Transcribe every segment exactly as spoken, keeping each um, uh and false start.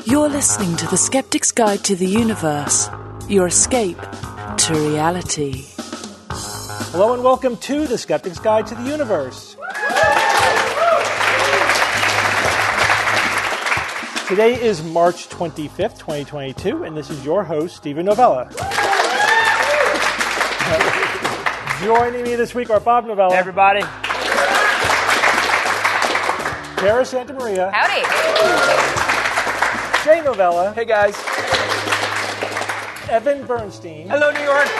You're listening to The Skeptic's Guide to the Universe, your escape to reality. Hello and welcome to The Skeptic's Guide to the Universe. Today is March twenty-fifth, twenty twenty-two, and this is your host, Stephen Novella. Joining me this week are Bob Novella. Hey, everybody. Cara Santa Maria. Howdy. Jay Novella. Hey, guys. Evan Bernstein. Hello, New York.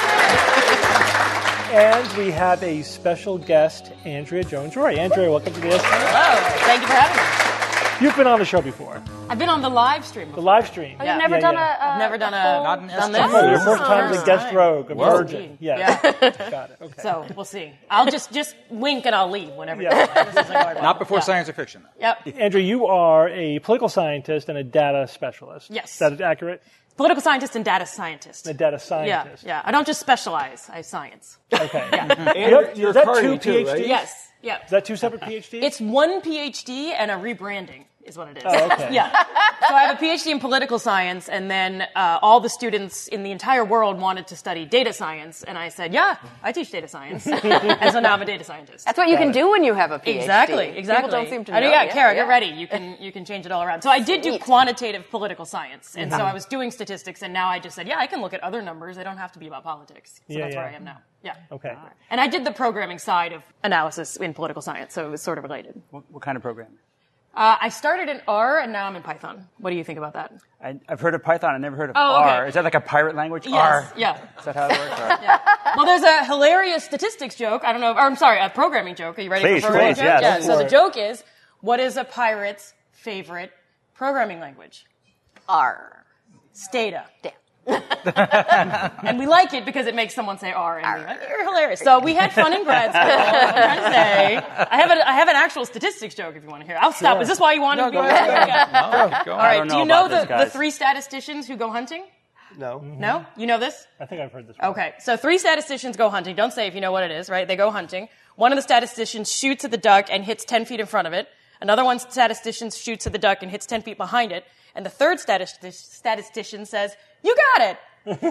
And we have a special guest, Andrea Jones-Roy. Andrea, welcome to the S K. Hello. Thank you for having me. You've been on the show before. I've been on the live stream before. The live stream. Oh, yeah. you've never yeah, done yeah. a... Uh, I've never done a... Not an done S K. this? Oh, your first time as a guest time. rogue, a Whoa. virgin. Yeah. Yeah. Got it. Okay. So, we'll see. I'll just just wink and I'll leave whenever Yeah. this is going on. Not before Yeah. science or fiction. Yep. Andrew, you are a political scientist and a data specialist. Yes. Is that accurate? Political scientist and data scientist. A data Yeah, scientist. yeah. I don't just specialize. I science. Okay. Yeah. You have- is that two PhDs? Yes. Yeah. Is that two separate PhDs? It's one PhD and a rebranding is what it is. Oh, okay. Yeah. So I have a PhD in political science, and then uh, all the students in the entire world wanted to study data science, and I said, yeah, I teach data science. And so now I'm a data scientist. That's what you can do when you have a PhD. Exactly, exactly. People don't seem to I know. mean, yeah, yeah, Cara, yeah. get ready. You can you can change it all around. So I did do Sweet. quantitative political science, and so I was doing statistics, and now I just said, yeah, I can look at other numbers. They don't have to be about politics. So Yeah, that's yeah. where I am now. Yeah. Okay. And I did the programming side of analysis in political science, so it was sort of related. What, what kind of program? Uh, I started in R, and now I'm in Python. What do you think about that? I, I've heard of Python. I've never heard of Oh, okay. R. Is that like a pirate language? Yes, R. yeah. Is that how it works? R. Yeah. Well, there's a hilarious statistics joke. I don't know. Or I'm sorry, a programming joke. Are you ready Please, for a programming please, joke? yes. Yeah. Go So for the it. joke is, what is a pirate's favorite programming language? R. Stata. Damn. And we like it because it makes someone say R, and we like, you're hilarious. So we had fun in grad school. I'm trying to say, I have a, I have an actual statistics joke if you want to hear. I'll stop. Sure. Is this why you wanted to be go on? ahead. Okay. No, keep going. All right. I don't Do you know know about the, this, the guys. three statisticians who go hunting? No. No? You know this? I think I've heard this one. Okay, so three statisticians go hunting. Don't say if you know what it is, right? They go hunting. One of the statisticians shoots at the duck and hits ten feet in front of it. Another one statistician shoots at the duck and hits ten feet behind it. And the third statist- statistician says, "You got it."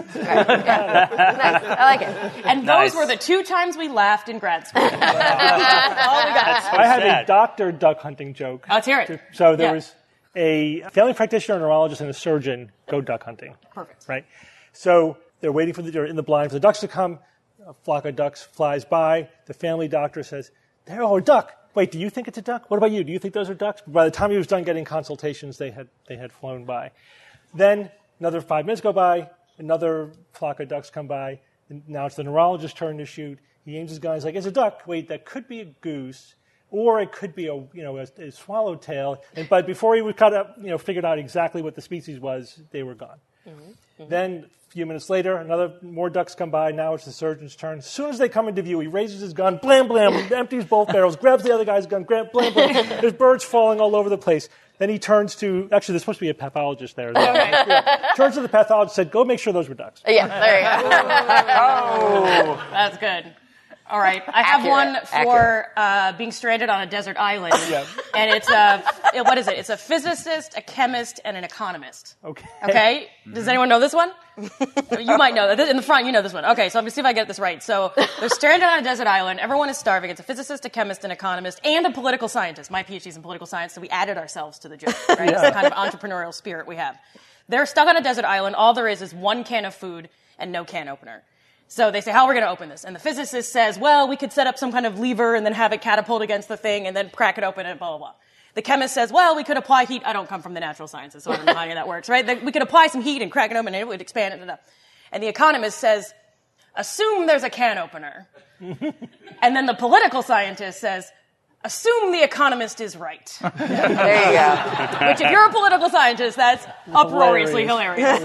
Nice. I like it. And Nice. those were the two times we laughed in grad school. All we got. I had sad. a doctor duck hunting joke. Let's hear it. So there Yeah. was a family practitioner, a neurologist, and a surgeon go duck hunting. Perfect. Right? So they're waiting for the, they're in the blind for the ducks to come. A flock of ducks flies by. The family doctor says, "There, oh, a duck. Wait, do you think it's a duck? What about you? Do you think those are ducks?" By the time he was done getting consultations, they had they had flown by. Then another five minutes go by. Another flock of ducks come by. And now it's the neurologist's turn to shoot. He aims his gun. He's like, "It's a duck. Wait, that could be a goose, or it could be a you know a, a swallowtail." And but before he was cut up, you know, figured out exactly what the species was, they were gone. Mm-hmm. Then a few minutes later, another more ducks come by. Now it's the surgeon's turn. As soon as they come into view, he raises his gun, blam blam, empties both barrels, grabs the other guy's gun, grab, blam blam. There's birds falling all over the place. Then he turns to, actually, there's supposed to be a pathologist there. Yeah. Turns to the pathologist and said, "Go make sure those were ducks." Yeah, there you go. Oh. That's good. All right. I have Accurate. one for uh, being stranded on a desert island. Yeah. And it's a, it- what is it? It's a physicist, a chemist, and an economist. Okay. Okay? Does anyone know this one? You might know that. In the front, you know this one. Okay, so I'm going to see if I get this right. So they're stranded on a desert island. Everyone is starving. It's a physicist, a chemist, an economist, and a political scientist. My PhD's in political science, so we added ourselves to the joke, right? It's the kind of entrepreneurial spirit we have. They're stuck on a desert island. All there is is one can of food and no can opener. So they say, "How are we going to open this?" And the physicist says, "Well, we could set up some kind of lever and then have it catapult against the thing and then crack it open and blah, blah, blah." The chemist says, "Well, we could apply heat." I don't come from the natural sciences, so I don't know how any of that works, right? We could apply some heat and crack it open and it would expand it. And the economist says, "Assume there's a can opener." And then the political scientist says, "Assume the economist is right." There you go. Which, if you're a political scientist, that's uproariously hilarious.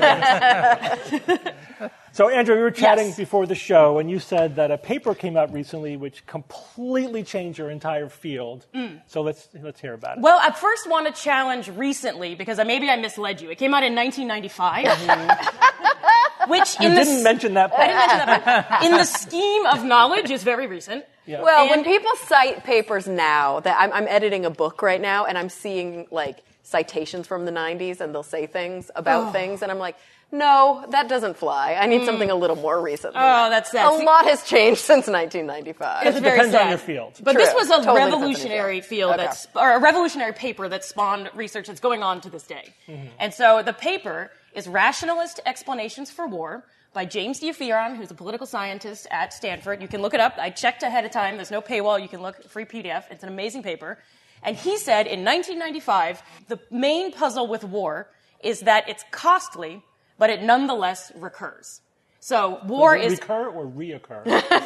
So, Andrew, we were chatting Yes. before the show, and you said that a paper came out recently which completely changed your entire field. Mm. So let's let's hear about it. Well, I first want to challenge recently, because maybe I misled you. It came out in nineteen ninety-five. which You in the didn't s- mention that part. I didn't mention that part. In the scheme of knowledge is very recent. Yeah. Well, And- when people cite papers now, that I'm, I'm editing a book right now, and I'm seeing like citations from the nineties, and they'll say things about Oh. things, and I'm like, no, that doesn't fly. I need something a little more recent. than Oh, that. that's sad. A See- lot has changed since nineteen ninety-five. It's It very depends on sad. your field. But True. this was a Totally depends on your revolutionary field. field, Okay. that's, or a revolutionary paper that spawned research that's going on to this day. And so the paper is Rationalist Explanations for War by James Diafiron, who's a political scientist at Stanford. You can look it up. I checked ahead of time. There's no paywall. You can look, free P D F. It's an amazing paper. And he said in nineteen ninety-five, the main puzzle with war is that it's costly, but it nonetheless recurs. So war Does it is, recur or reoccur?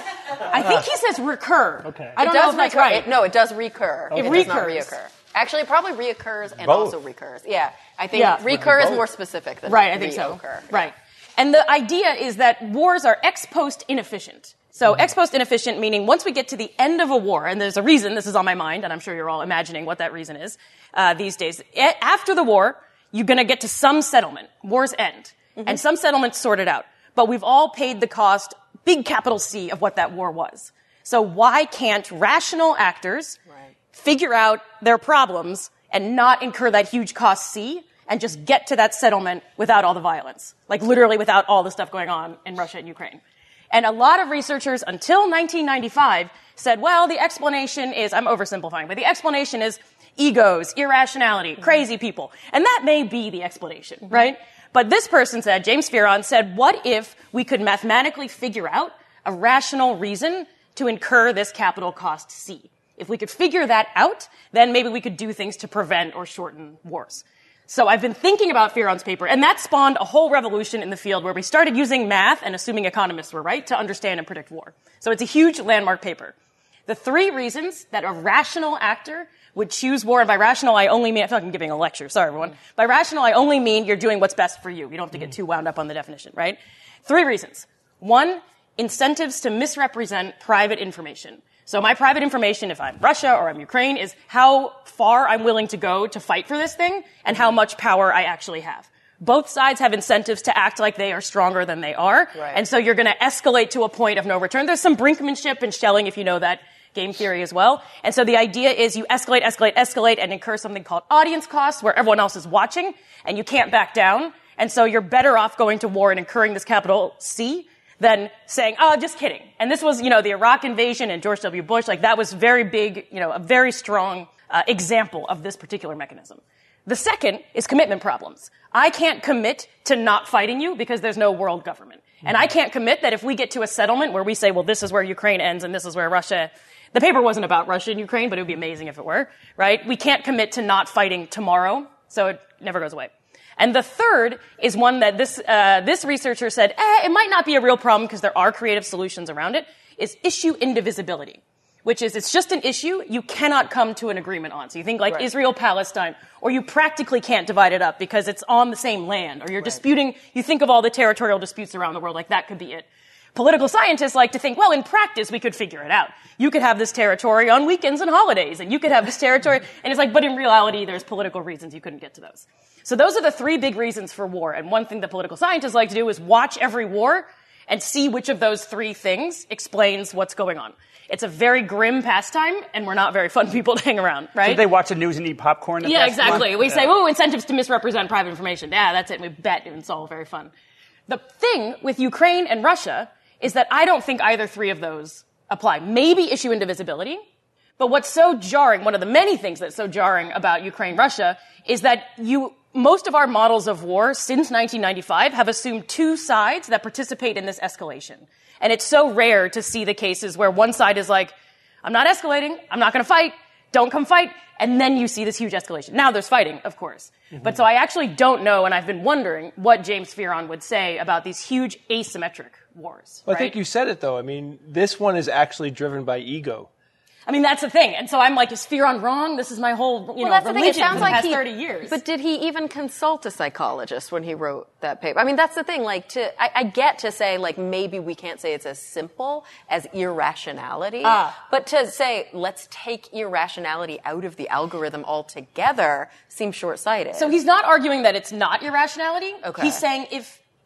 I think he says recur. Okay. I It don't know does if that's recur. right. It- no, it does recur. It It does not recurs. reoccur. Actually, it probably reoccurs and Both. also recurs. Yeah, I think Yeah. recur is Both. more specific than Right, I think so. reoccur. Right. And the idea is that wars are ex post inefficient. So Mm-hmm. ex post inefficient meaning once we get to the end of a war, and there's a reason, this is on my mind, and I'm sure you're all imagining what that reason is uh, these days. A- after the war, you're going to get to some settlement. Wars end. Mm-hmm. And some settlements sorted out. But we've all paid the cost, big capital C, of what that war was. So why can't rational actors Right. figure out their problems and not incur that huge cost C and just get to that settlement without all the violence? Like literally without all the stuff going on in Russia and Ukraine. And a lot of researchers until nineteen ninety-five said, well, the explanation is, I'm oversimplifying, but the explanation is egos, irrationality, crazy people. And that may be the explanation, right? But this person said, James Fearon said, what if we could mathematically figure out a rational reason to incur this capital cost C? If we could figure that out, then maybe we could do things to prevent or shorten wars. So I've been thinking about Fearon's paper, and that spawned a whole revolution in the field where we started using math and assuming economists were right to understand and predict war. So it's a huge landmark paper. The three reasons that a rational actor would choose war, and by rational I only mean, I feel like I'm giving a lecture, sorry everyone. By rational I only mean you're doing what's best for you. You don't have to get too wound up on the definition, right? Three reasons. One, incentives to misrepresent private information. So my private information, if I'm Russia or I'm Ukraine, is how far I'm willing to go to fight for this thing and how much power I actually have. Both sides have incentives to act like they are stronger than they are. Right. And so you're going to escalate to a point of no return. There's some brinkmanship and shelling, if you know that game theory as well. And so the idea is you escalate, escalate, escalate, and incur something called audience costs, where everyone else is watching and you can't back down. And so you're better off going to war and incurring this capital C than saying, oh, just kidding. And this was, you know, the Iraq invasion and George W. Bush, like that was very big, you know, a very strong uh, example of this particular mechanism. The second is commitment problems. I can't commit to not fighting you because there's no world government. And I can't commit that if we get to a settlement where we say, well, this is where Ukraine ends and this is where Russia, the paper wasn't about Russia and Ukraine, but it would be amazing if it were, right? We can't commit to not fighting tomorrow, so it never goes away. And the third is one that this, uh, this researcher said, eh, it might not be a real problem because there are creative solutions around it, is issue indivisibility, which is it's just an issue you cannot come to an agreement on. So you think like Right. Israel, Palestine, or you practically can't divide it up because it's on the same land, or you're disputing, you think of all the territorial disputes around the world, like that could be it. Political scientists like to think, well, in practice, we could figure it out. You could have this territory on weekends and holidays, and you could have this territory, and it's like, but in reality, there's political reasons you couldn't get to those. So those are the three big reasons for war. And one thing that political scientists like to do is watch every war and see which of those three things explains what's going on. It's a very grim pastime, and we're not very fun people to hang around, right? Did they watch the news and eat popcorn? at Yeah, that exactly. point? We Yeah. say, oh, incentives to misrepresent private information. Yeah, that's it. We bet it's all very fun. The thing with Ukraine and Russia is that I don't think either three of those apply. Maybe issue indivisibility. But what's so jarring, one of the many things that's so jarring about Ukraine-Russia is that you, most of our models of war since nineteen ninety-five have assumed two sides that participate in this escalation. And it's so rare to see the cases where one side is like, I'm not escalating, I'm not going to fight, don't come fight, and then you see this huge escalation. Now there's fighting, of course. Mm-hmm. But so I actually don't know, and I've been wondering what James Fearon would say about these huge asymmetric wars. Well, right? I think you said it, though. I mean, this one is actually driven by ego. I mean, that's the thing. And so I'm like, is Fearon wrong? This is my whole, you Well, know, that's the thing. It religion sounds for the like past he, thirty years. But did he even consult a psychologist when he wrote that paper? I mean, that's the thing. Like, to I, I get to say, like, maybe we can't say it's as simple as irrationality, Ah. but to say let's take irrationality out of the algorithm altogether seems short-sighted. So he's not arguing that it's not irrationality. Okay. He's saying if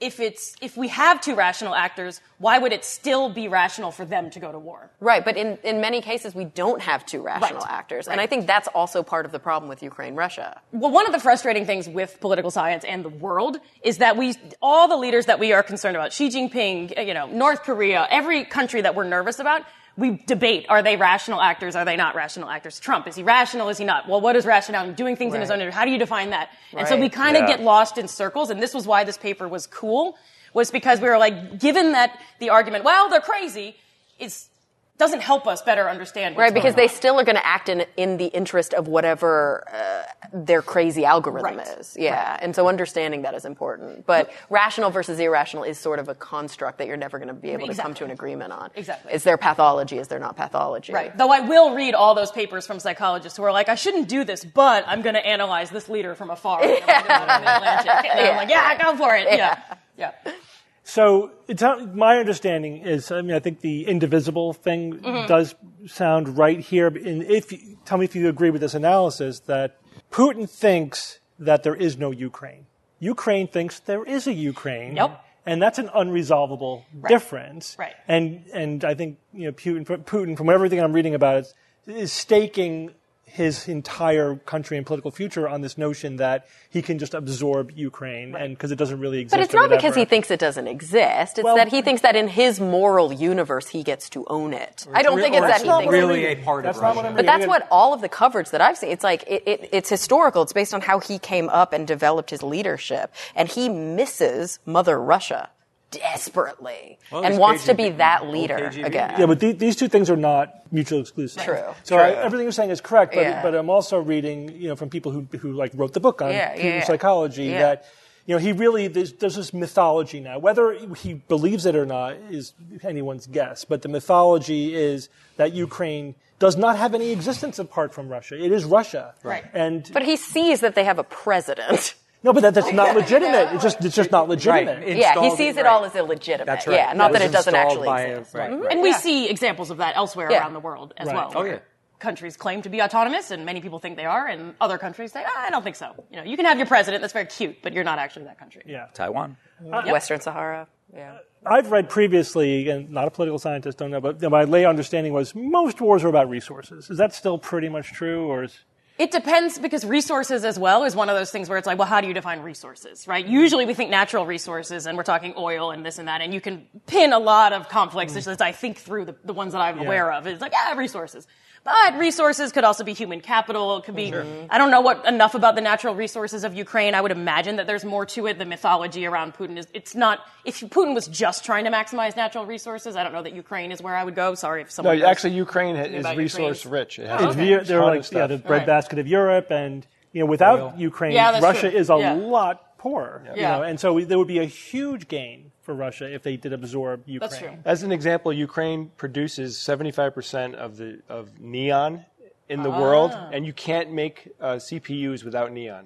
if it's if we have two rational actors, why would it still be rational for them to go to war? Right, but in, in many cases, we don't have two rational Right. actors. Right. And I think that's also part of the problem with Ukraine-Russia. Well, one of the frustrating things with political science and the world is that we, all the leaders that we are concerned about, Xi Jinping, you know, North Korea, every country that we're nervous about, we debate, are they rational actors, are they not rational actors? Trump, is he rational, is he not? Well, what is rationality? Doing things in his own, how do you define that? And so we Right. kind of Yeah. get lost in circles, and this was why this paper was cool, was because we were like, given that the argument, well, they're crazy, is doesn't help us better understand what's Right, because going they on. still are going to act in in the interest of whatever uh, their crazy algorithm Right. is. Yeah, and so understanding that is important. But rational versus irrational is sort of a construct that you're never going to be able to come to Exactly. an agreement on. Exactly. Is there pathology? Is there not pathology? Right. Though I will read all those papers from psychologists who are like, I shouldn't do this, but I'm going to analyze this leader from afar. And I'm gonna put him in the Atlantic. And I'm like, yeah, go for it. Yeah. Yeah. So it's not, my understanding is, I mean, I think the indivisible thing Mm-hmm. does sound right here. And if you, tell me if you agree with this analysis, that Putin thinks that there is no Ukraine. Ukraine thinks there is a Ukraine. Yep. And that's an unresolvable difference. Right. And and I think you know Putin, Putin from everything I'm reading about it, is staking his entire country and political future on this notion that he can just absorb Ukraine, and because it doesn't really exist. But it's or not because whatever. he thinks it doesn't exist. It's Well- that he thinks that in his moral universe he gets to own it. I don't think it's Or that that's he not thinks what I'm really reading. a part of That's not what Russia. I'm But reading. that's what all of the coverage that I've seen, it's like, it, it, it's historical. It's based on how he came up and developed his leadership. And he misses Mother Russia desperately Well, and he's wants to K G B. be that Old leader K G B. again. Yeah, but the, these two things are not mutually exclusive. True. So I, everything you're saying is correct, but, Yeah. but I'm also reading, you know, from people who who like wrote the book on Yeah, Putin yeah, yeah. psychology Yeah. that, you know, he really there's, there's this mythology now. Whether he believes it or not is anyone's guess. But the mythology is that Ukraine does not have any existence apart from Russia. It is Russia. Right. And But he sees that they have a president. no, but that, that's not legitimate. It's just it's just not legitimate. Right. Yeah, he Installed- sees it right. all as illegitimate. That's right. Yeah, not It that was it doesn't installed actually by a- exist. right, Mhm. right. And we Yeah. see examples of that elsewhere Yeah. around the world as Right. well. Oh, where yeah. Countries claim to be autonomous, and many people think they are, and other countries say, ah, I don't think so. You know, you can have your president, that's very cute, but you're not actually that country. Yeah. Taiwan. Western Sahara. Yeah. I've read previously, and not a political scientist, don't know, but my lay understanding was most wars are about resources. Is that still pretty much true, or is It depends, because resources as well is one of those things where it's like, well, how do you define resources, right? Usually we think natural resources, and we're talking oil and this and that, and you can pin a lot of conflicts as I think through the, the ones that I'm aware of. It's like, yeah, resources. But resources could also be human capital. It could be, I don't know what enough about the natural resources of Ukraine. I would imagine that there's more to it. The mythology around Putin is, it's not, if Putin was just trying to maximize natural resources, I don't know that Ukraine is where I would go. Sorry if No, someone knows. actually, Ukraine ha- is about resource Ukraine. rich. It has Oh, a okay. They're, they're ton like of stuff. yeah, the Right. breadbasket of Europe, and you know, without Oil. Ukraine, Yeah, that's Russia true. is a Yeah. lot poorer. You Yeah. know, and so we, there would be a huge gain for Russia if they did absorb Ukraine. That's true. As an example, Ukraine produces seventy-five percent of the of neon in the world, and you can't make uh, C P Us without neon.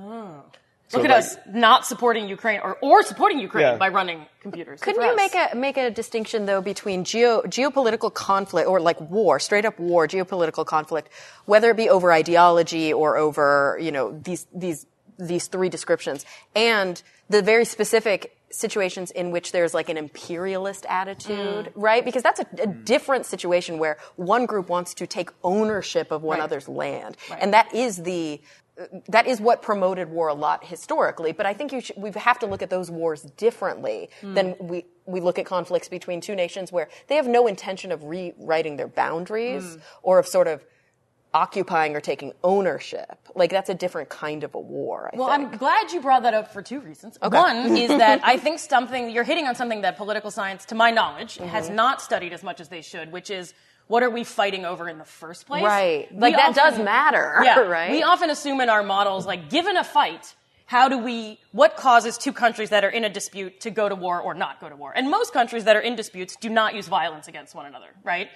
So Look at like- us not supporting Ukraine or, or supporting Ukraine Yeah. by running computers. Couldn't For you us. make a make a distinction though between geo, geopolitical conflict or like war, straight up war, geopolitical conflict, whether it be over ideology or over you know these these these three descriptions, and the very specific situations in which there's like an imperialist attitude, right? Because that's a, a different situation where one group wants to take ownership of one Right. other's land, and that is the that is what promoted war a lot historically, but I think you should, we have to look at those wars differently than we, we look at conflicts between two nations where they have no intention of rewriting their boundaries or of sort of occupying or taking ownership. Like, that's a different kind of a war, I Well, think. I'm glad you brought that up for two reasons. One is that I think something, you're hitting on something that political science, to my knowledge, Mm-hmm. has not studied as much as they should, which is what are we fighting over in the first place? Right. We Like, that does often- matter, yeah, right? We often assume in our models, like, given a fight, how do we, what causes two countries that are in a dispute to go to war or not go to war? And most countries that are in disputes do not use violence against one another, right? Right.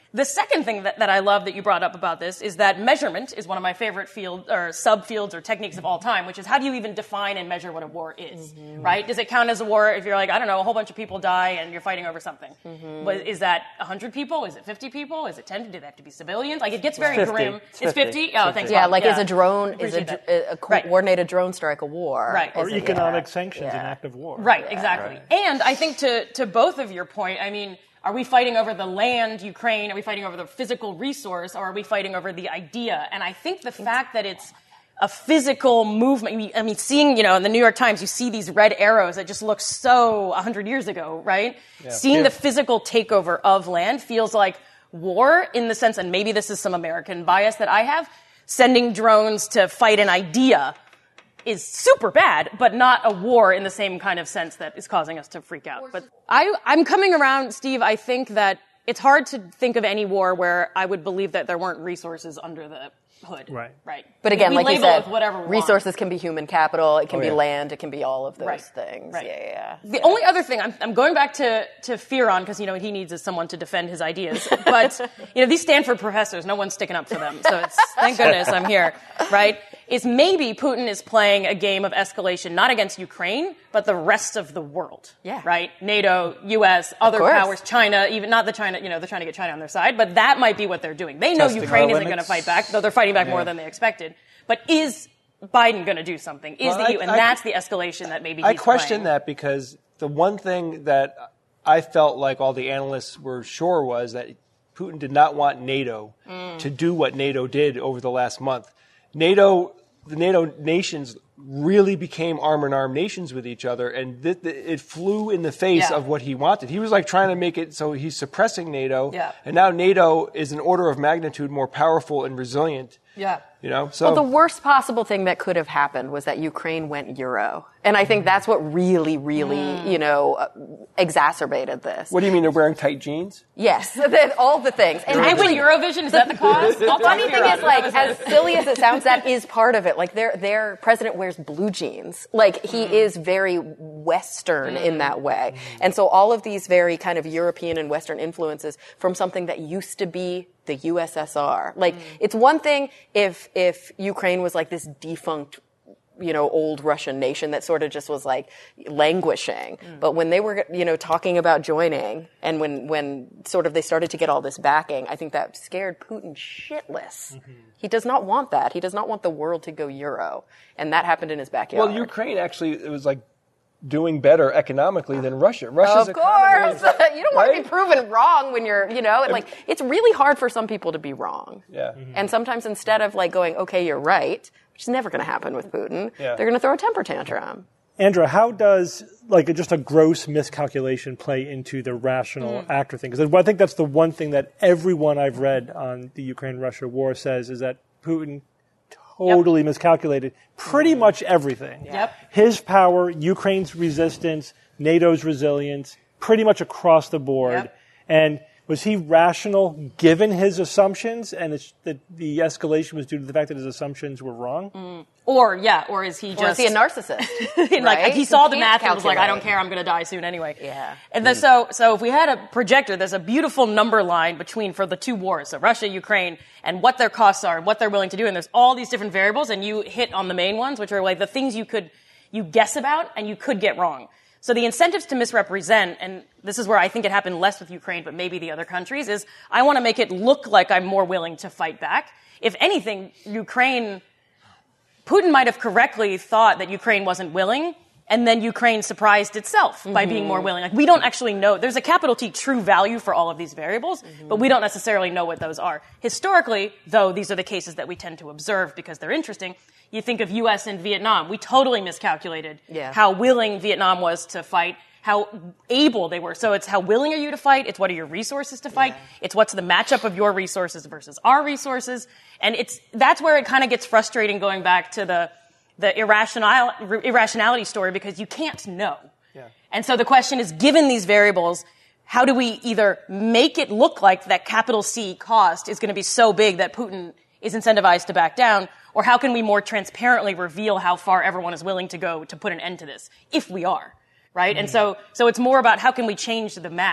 The second thing that, that I love that you brought up about this is that measurement is one of my favorite field or subfields or techniques of all time, which is how do you even define and measure what a war is, mm-hmm. right? Does it count as a war if you're like, I don't know, a whole bunch of people die and you're fighting over something? Mm-hmm. But is that one hundred people? Is it fifty people? Is it ten? Do they have to be civilians? Like, it gets very fifty. grim. It's It's fifty. fifty? Oh, thanks. Yeah, Bob. like yeah. is a drone, is a, Appreciate dr- a coordinated drone strike a war? Right. Or Is it- economic yeah. sanctions Yeah. an act of war. Right, exactly. And I think to, to both of your point, I mean, are we fighting over the land, Ukraine? Are we fighting over the physical resource? Or are we fighting over the idea? And I think the fact that it's a physical movement, I mean, seeing, you know, in the New York Times, you see these red arrows that just look so one hundred years ago, right? Yeah. Seeing yeah. the physical takeover of land feels like war in the sense, and maybe this is some American bias that I have, sending drones to fight an idea is super bad, but not a war in the same kind of sense that is causing us to freak out. But I, I'm coming around, Steve. I think that it's hard to think of any war where I would believe that there weren't resources under the hood. Right. Right. But again, we like you label it said, with whatever we resources want. can be human capital, it can Oh, be yeah. land, it can be all of those Right. things. Right. Yeah, yeah, yeah. The only other thing, I'm, I'm going back to, to Fearon, because, you know, what he needs is someone to defend his ideas. But, you know, these Stanford professors, no one's sticking up for them. So it's, thank goodness I'm here, right? Is maybe Putin is playing a game of escalation, not against Ukraine, but the rest of the world. Yeah. Right? NATO, U S, other course. powers, China, even, not the China, you know, they're trying to get China on their side, but that might be what they're doing. They know Testing Ukraine our isn't going to limits. fight back, though they're fighting back Yeah. more than they expected. But is Biden going to do something? Is Well, the I- E U? And I- that's the escalation that maybe I he's question playing. that because the one thing that I felt like all the analysts were sure was that Putin did not want NATO Mm. to do what NATO did over the last month. NATO, the NATO nations really became arm in arm nations with each other, and th- th- it flew in the face Yeah. of what he wanted. He was like trying to make it so he's suppressing NATO, Yeah. and now NATO is an order of magnitude more powerful and resilient. Yeah. You know, so Well, the worst possible thing that could have happened was that Ukraine went Euro. And I think that's what really, really, Mm. you know, uh, exacerbated this. what do you mean they're wearing tight jeans? Yes, that- all the things. And Did they actually, win Eurovision? Is that the cause? the funny thing is, like, as silly as it sounds, that is part of it. Like, their their president wears blue jeans. Like, he Mm. is very Western in that way. And so all of these very kind of European and Western influences from something that used to be the U S S R. Like, Mm. it's one thing if if Ukraine was like this defunct, you know, old Russian nation that sort of just was like languishing. Mm. But when they were, you know, talking about joining and when, when sort of they started to get all this backing, I think that scared Putin shitless. Mm-hmm. He does not want that. He does not want the world to go Euro. And that happened in his backyard. Well, Ukraine actually, it was like doing better economically than Russia. Russia's Of economy course. is- You don't want to right? be proven wrong when you're, you know, like, it's really hard for some people to be wrong. Yeah. And sometimes instead of like going, okay, you're right, which is never going to happen with Putin, Yeah. they're going to throw a temper tantrum. Andrea, how does like just a gross miscalculation play into the rational actor thing? Because I think that's the one thing that everyone I've read on the Ukraine-Russia war says is that Putin totally miscalculated pretty much everything. Yep. His power, Ukraine's resistance, NATO's resilience, pretty much across the board. Yep. And was he rational given his assumptions, and it's, the, the escalation was due to the fact that his assumptions were wrong? Or, yeah, or is he Or just... is he a narcissist? like, right? he saw Who the can't math and was like, I don't calculate. care, I'm going to die soon anyway. Yeah. And then, so, so if we had a projector, there's a beautiful number line between, for the two wars, so Russia, Ukraine, and what their costs are and what they're willing to do. And there's all these different variables, and you hit on the main ones, which are like the things you could, you guess about and you could get wrong. So the incentives to misrepresent, and this is where I think it happened less with Ukraine, but maybe the other countries, is I want to make it look like I'm more willing to fight back. If anything, Ukraine, Putin might have correctly thought that Ukraine wasn't willing, and then Ukraine surprised itself by being more willing. Like, we don't actually know. There's a capital T true value for all of these variables, but we don't necessarily know what those are. Historically, though, these are the cases that we tend to observe because they're interesting. You think of U S and Vietnam. We totally miscalculated Yeah. how willing Vietnam was to fight, how able they were. So it's how willing are you to fight? It's what are your resources to fight? It's what's the matchup of your resources versus our resources. And it's, that's where it kind of gets frustrating going back to the, the irrational, irrationality story because you can't know. Yeah. And so the question is, given these variables, how do we either make it look like that capital C cost is going to be so big that Putin is incentivized to back down, or how can we more transparently reveal how far everyone is willing to go to put an end to this, if we are, right? Mm. And so, so it's more about how can we change the math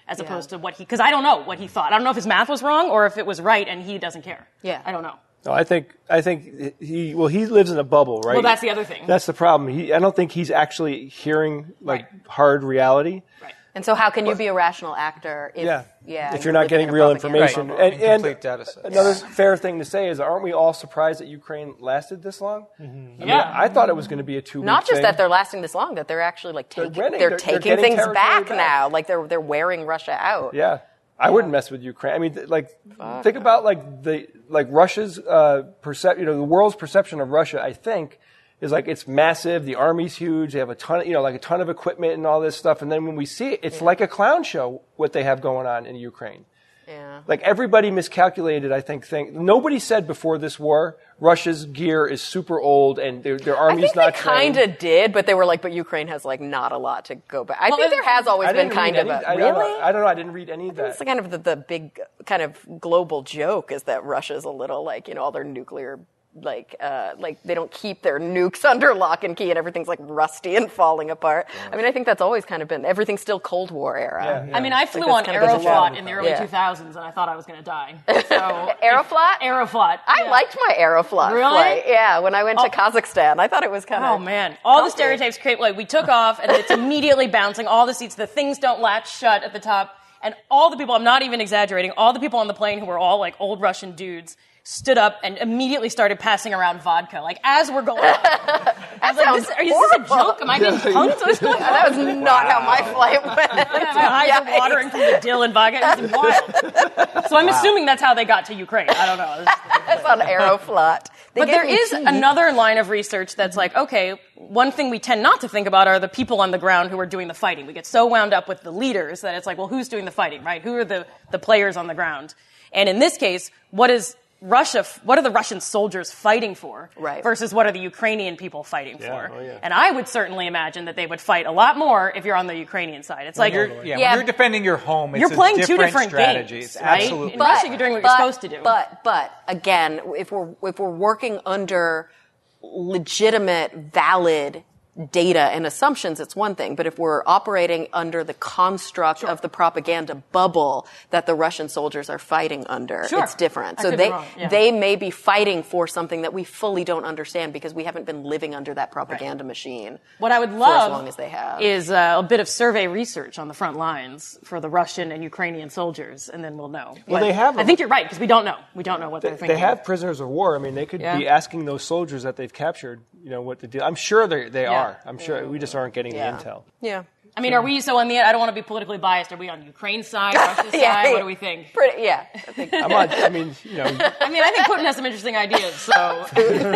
as Yeah. opposed to what he, because I don't know what he thought. I don't know if his math was wrong or if it was right and he doesn't care. Yeah. I don't know. No, I think I think he well he lives in a bubble, right? Well, that's the other thing. That's the problem. He I don't think he's actually hearing like Right. hard reality. Right. And so how can you be a rational actor if, Yeah. yeah, If you're not living getting in a real propaganda information. bubble? And, and Incomplete data sets. another fair thing to say is, aren't we all surprised that Ukraine lasted this long? Mm-hmm. I Yeah. mean, I thought it was going to be a two-week Not just thing. that they're lasting this long, that they're actually like taking, winning. they're, They're- they're taking getting things territory back, back. now. Like they're they're wearing Russia out. Yeah. I wouldn't mess with Ukraine. I mean, th- like, think about like the like Russia's uh, percep. You know, the world's perception of Russia, I think, is like it's massive. The army's huge. They have a ton, of, you know, like a ton of equipment and all this stuff. And then when we see it, it's like a clown show what they have going on in Ukraine. Yeah. Like everybody miscalculated, I think. Think nobody said before this war Russia's gear is super old and their their I army's think they not trained. kind of did, but they were like, but Ukraine has like not a lot to go back. I Well, think there has always I been didn't kind read of any, a, I don't really? know, I don't know. I didn't read any of that. It's kind of the, the big kind of global joke is that Russia's a little like, you know, all their nuclear, like, uh, like they don't keep their nukes under lock and key and everything's like rusty and falling apart. I mean, I think that's always kind of been, everything's still Cold War era. Yeah. I mean, I flew that's on kind of been the Aeroflot trend. in the early Yeah. two thousands and I thought I was going to die. So Aeroflot? Aeroflot. I yeah. liked my Aeroflot Really? flight. Yeah, when I went to Oh. Kazakhstan, I thought it was kind of. Oh man, all the healthy. stereotypes create like we took off and it's immediately bouncing. All the seats, the things don't latch shut at the top, and all the people. I'm not even exaggerating. All the people on the plane who were all like old Russian dudes stood up and immediately started passing around vodka, like as we're going. On. I was like, this, are, is this a horrible. joke? Am I being punked? What's going on? That was not how my flight went. Yeah, my eyes are Yikes. watering from the dill and vodka. It was wild. So I'm assuming that's how they got to Ukraine. I don't know. That's on Aeroflot. They But gave there me is tea. another line of research that's like, okay, one thing we tend not to think about are the people on the ground who are doing the fighting. We get so wound up with the leaders that it's like, well, who's doing the fighting, right? Who are the, the players on the ground? And in this case, what is Russia, what are the Russian soldiers fighting for Right. versus what are the Ukrainian people fighting Yeah, for? oh, yeah. And I would certainly imagine that they would fight a lot more if you're on the Ukrainian side. It's like, You're, yeah, Yeah. when you're defending your home, it's You're a playing two different different strategy. games, It's right? absolutely. In Russia, you're doing what you're supposed to do. But, but again, if we're if we're working under legitimate, valid data and assumptions, it's one thing. But if we're operating under the construct of the propaganda bubble that the Russian soldiers are fighting under, Sure. it's different. I So could be they wrong, yeah. they may be fighting for something that we fully don't understand because we haven't been living under that propaganda machine. What I would for love as long as they have. is uh, a bit of survey research on the front lines for the Russian and Ukrainian soldiers, and then we'll know. Well, But they have I them. think you're right because we don't know. We don't know what they're They thinking. have prisoners of war. I mean, they could Yeah. be asking those soldiers that they've captured, you know, what to do. I'm sure they they Yeah. are. I'm sure we just aren't getting Yeah. the intel. Yeah. I mean, are we so on the? I don't want to be politically biased. Are we on Ukraine's side, Russia's Yeah, side? yeah. What do we think? Pretty, yeah. I think I'm on, I mean, you know, I mean, I think Putin has some interesting ideas. So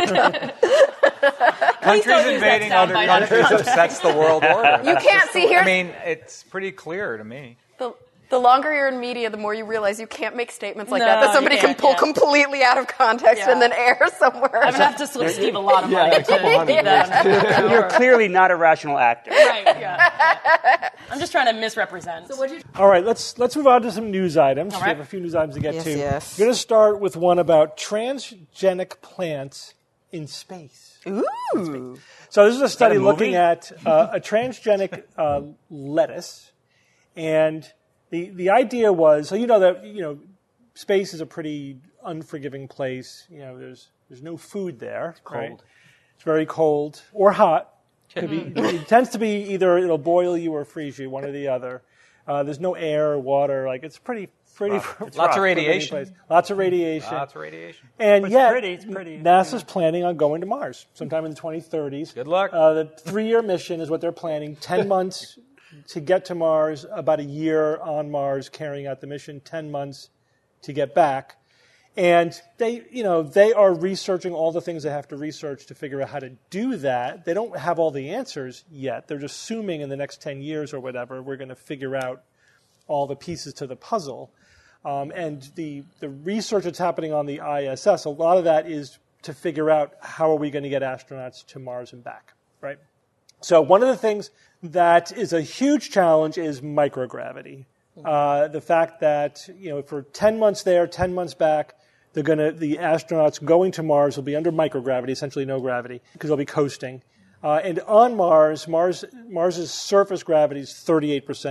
Countries don't use that invading other soundbite. countries upsets the world order. you can't see here. I mean, it's pretty clear to me. The, the longer you're in media, the more you realize you can't make statements like No, that that you somebody can can't, pull yeah. completely out of context Yeah. and then air somewhere. I'm gonna have to slip Steve a lot of Yeah, money a couple to hundred. keep that. on- You're clearly not a rational actor. Right, yeah. I'm just trying to misrepresent. All right, let's let's move on to some news items. All We right. have a few news items to get Yes, to. yes. We're going to start with one about transgenic plants in space. Ooh. So this is a study a movie? looking at uh, a transgenic uh, lettuce, and the the idea was, so you know that you know space is a pretty unforgiving place. You know, there's there's no food there. Right? Cold. It's very cold or hot. Could be, it tends to be either it'll boil you or freeze you, one or the other. Uh, there's no air or water. Like it's pretty pretty. Lots rough of for many radiation. places. Lots of radiation. Lots of radiation. And It's yet, pretty, it's pretty, NASA's planning on going to Mars sometime in the twenty thirties. Good luck. Uh, the three-year mission is what they're planning. Ten months to get to Mars, about a year on Mars carrying out the mission, ten months to get back. And they, you know, they are researching all the things they have to research to figure out how to do that. They don't have all the answers yet. They're just assuming in the next ten years or whatever, we're going to figure out all the pieces to the puzzle. Um, and the, the research that's happening on the I S S, a lot of that is to figure out how are we going to get astronauts to Mars and back, right? So one of the things that is a huge challenge is microgravity. Uh, the fact that, you know, for ten months there, ten months back, they're going to, the astronauts going to Mars will be under microgravity, essentially no gravity, because they'll be coasting. Uh, and on Mars, Mars, Mars's surface gravity is thirty-eight percent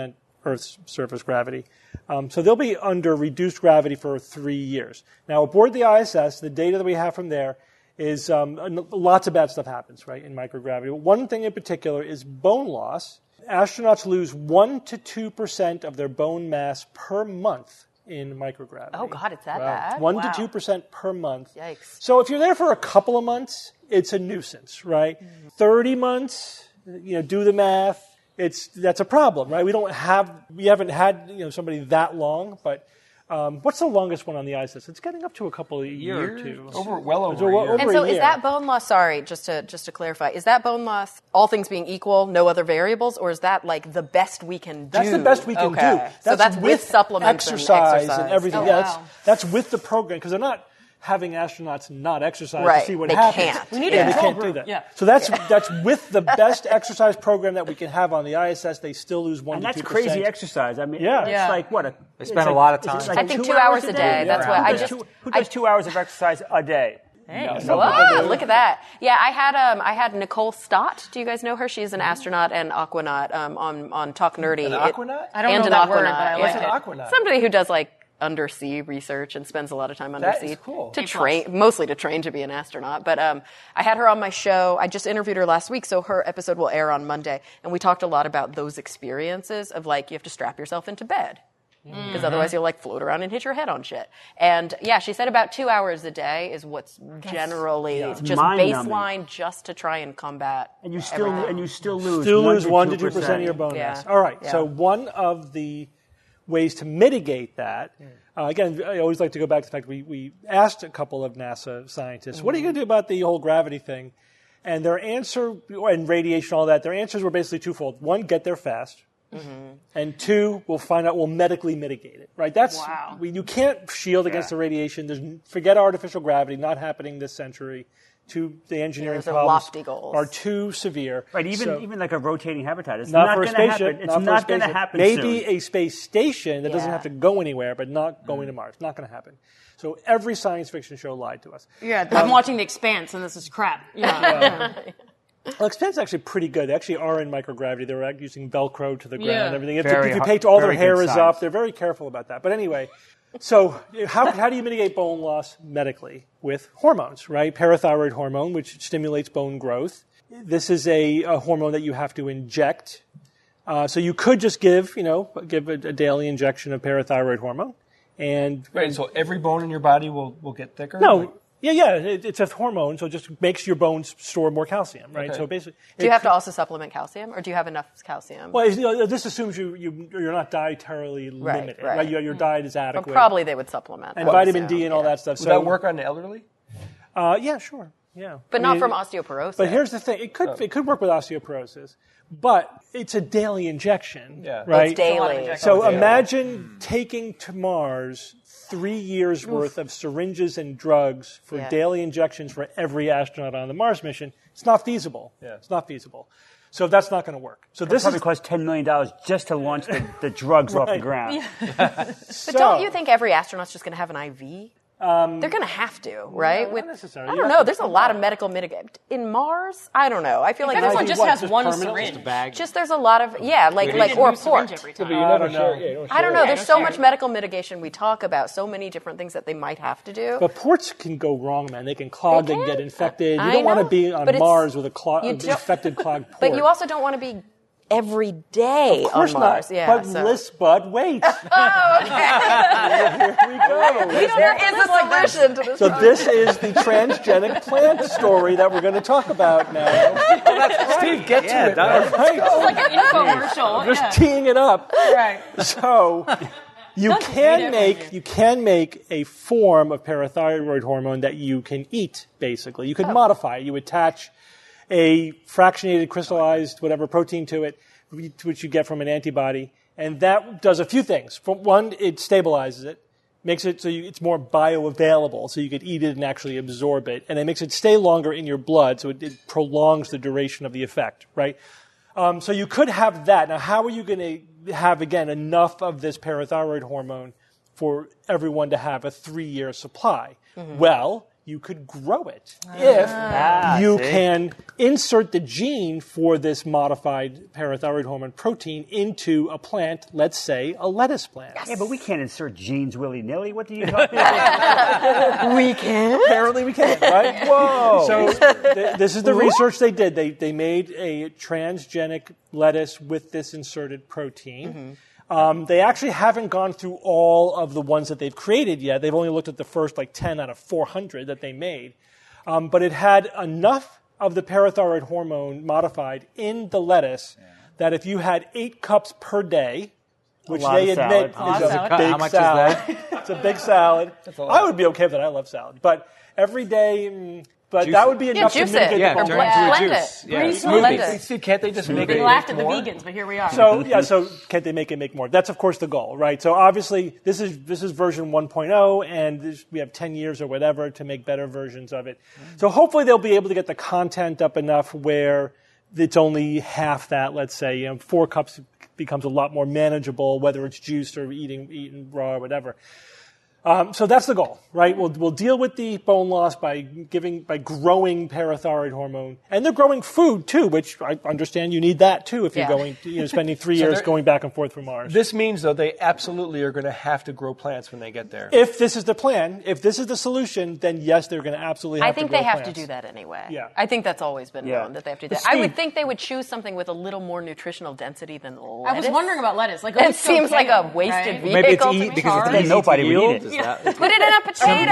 Earth's surface gravity. Um, so they'll be under reduced gravity for three years. Now, aboard the I S S, the data that we have from there is um, lots of bad stuff happens, right, in microgravity. One thing in particular is bone loss. Astronauts lose one to two percent of their bone mass per month in microgravity. Oh, God, it's that Wow. bad? one Wow. to two percent per month. Yikes. So if you're there for a couple of months, it's a nuisance, right? Mm-hmm. thirty months, you know, do the math. It's that's a problem, right? We don't have we haven't had you know somebody that long, but um, what's the longest one on the I S S? It's getting up to a couple of year or two. Over, well It's over a over- year. over And a so is year. that bone loss, sorry, just to just to clarify, is that bone loss, all things being equal, no other variables, or is that like the best we can do? That's the best we can Okay. do. So that's with supplements and exercise exercise. and everything. Oh, yeah, that's, wow. that's with the program because they're not having astronauts not exercise Right. to see what They happens. can't. We need Yeah, a they control can't do group. that. Yeah. So that's that's with the best exercise program that we can have on the I S S. They still lose one And to that's two percent. crazy exercise. I mean, Yeah. it's Yeah. like what? A, They it's spend a like- lot of is it time. like I think two hours a day. That's Who what I does just- Two, who I- does two hours of exercise a day? Hey. No, Whoa, look at that. Yeah, I had um, I had Nicole Stott. Do you guys know her? She's an astronaut and aquanaut um, on, on Talk Nerdy. An It- aquanaut? I don't and know an that aquanaut. word, but I yeah. like What's an it. aquanaut? Somebody who does like undersea research and spends a lot of time undersea. is cool. To A plus. train, mostly to train to be an astronaut. But um, I had her on my show. I just interviewed her last week, so her episode will air on Monday. And we talked a lot about those experiences of like you have to strap yourself into bed. Because otherwise you'll like float around and hit your head on shit. And yeah, she said about two hours a day is what's generally just mind-numbing. baseline just to try and combat. And you still everything. and you still lose Still one lose to one to two percent of your bone Yeah. mass. All right. Yeah. So one of the ways to mitigate that, uh, again, I always like to go back to the fact we we asked a couple of NASA scientists, what are you going to do about the whole gravity thing? And their answer, and radiation, all that, their answers were basically twofold. One, get there fast. And two, we'll find out, we'll medically mitigate it, right? That's, Wow. we, you can't shield against the radiation. There's, forget artificial gravity, not happening this century. Two, the engineering those are problems lofty goals. are too severe. Right, even So- even like a rotating habitat. It's not, not, for a going to spaceship. happen. It's not, for a not going to spaceship. happen Maybe soon. a space station that doesn't Yeah. have to go anywhere, but not going to Mars. Not going to happen. So every science fiction show lied to us. Yeah, I'm watching The Expanse, and this is crap. Yeah. Well, Expanse is actually pretty good. They actually are in microgravity. They're like using Velcro to the ground Yeah. and everything. If, Very if you hu- pay all their very good hair is science. up, they're very careful about that. But anyway, so how, how do you mitigate bone loss medically? With hormones, right? Parathyroid hormone, which stimulates bone growth. This is a, a hormone that you have to inject. Uh, so you could just give, you know, give a, a daily injection of parathyroid hormone. And Right, so every bone in your body will, will get thicker? no, Like- yeah, yeah, it, it's a hormone, so it just makes your bones store more calcium, right? Okay. So basically, Do you have to also supplement calcium, or do you have enough calcium? Well, you know, this assumes you, you you're not dietarily Right, limited, right. right? Your, your diet is But adequate, probably they would supplement. and I would vitamin assume, D and all yeah. that stuff. Would so, that work on the elderly? Uh, yeah, sure, yeah. But I not mean, from osteoporosis. But here's the thing: it could it could work with osteoporosis, but it's a daily injection, Yeah. right? It's daily. So Oh, yeah. imagine taking to Mars three years worth of syringes and drugs for Yeah. daily injections for every astronaut on the Mars mission. It's not feasible. Yeah. It's not feasible. So that's not going to work. So It this probably is cost ten million dollars just to launch the, the drugs off the Right. ground. But don't you think every astronaut's just going to have an I V? Um, They're going to have to, right? not With, necessarily. I You don't have know. to There's a lot of medical mitigation in Mars. I don't know. I feel like Everyone there's just what, has just one permanently? syringe. Bag. just there's a lot of yeah, like You like need a or new syringe port. every But time. you I never don't share. know. Yeah, you don't I don't share. know. Yeah, There's no so sharing. much medical mitigation we talk about, so many different things that they might have to do. But ports can go wrong, man. They can clog, They they, can can. get infected. You I don't want to know, be on but it's- Mars with a clog, you an don't- infected clogged port. But you also don't want to be every day of course on Mars. not. Yeah, but so. list, but wait. There is a solution to this. So this is the transgenic plant story that we're going to talk about now. Steve, get to Yeah, it. done. Right? It's like an infomercial. Just yeah. teeing it up. Right. So you Don't can hate make everything. you can make a form of parathyroid hormone that you can eat. Basically, you Oh. can modify it. You attach a fractionated, crystallized, whatever protein to it, which you get from an antibody, and that does a few things. For one, it stabilizes it, makes it so you, it's more bioavailable, so you could eat it and actually absorb it, and it makes it stay longer in your blood, so it, it prolongs the duration of the effect, right? Um, so you could have that. Now, how are you going to have, again, enough of this parathyroid hormone for everyone to have a three-year supply? Well, you could grow it if Ah, you see? can insert the gene for this modified parathyroid hormone protein into a plant, let's say a lettuce plant. Yeah, but we can't insert genes willy-nilly. What do you talking about? We can. Apparently we can, right? Whoa. So th- this is the research they did. They they made a transgenic lettuce with this inserted protein. Mm-hmm. Um, they actually haven't gone through all of the ones that they've created yet. They've only looked at the first like ten out of four hundred that they made. Um, but it had enough of the parathyroid hormone modified in the lettuce yeah. that if you had eight cups per day, which they admit salad. is a, a big How much salad. Is that? It's a big salad. I would be okay with that. I love salad. But every day, mm, but Juice that would be Yeah, enough juice to mitigate it. Yeah, the turn bone it into a Blend juice. it. Yeah. Green Blend smoothies. it. See, can't they just make We it laughed at the more? vegans, but here we are. So yeah, so can't they make it make more? That's of course the goal, right? So obviously this is this is version one point oh, and this, we have ten years or whatever to make better versions of it. So hopefully they'll be able to get the content up enough where it's only half that. Let's say, you know, four cups becomes a lot more manageable, whether it's juiced or eating eaten raw or whatever. Um, so that's the goal, right? We'll we'll deal with the bone loss by giving by growing parathyroid hormone, and they're growing food too, which I understand you need that too if you're Yeah. going, to, you know, spending three So years they're- going back and forth from Mars. This means, though, they absolutely are going to have to grow plants when they get there. If this is the plan, if this is the solution, then yes, they're going to absolutely have I to think grow they have plants. to do that anyway. Yeah. I think that's always been Yeah. known that they have to do But that. I Steve- would think they would choose something with a little more nutritional density than lettuce. I was wondering about lettuce. Like, It lettuce still seems like can, a wasted right? vehicle. Maybe it's to e- me. because it's Charred. easy Then nobody to would yield. eat it. Is that Put it in a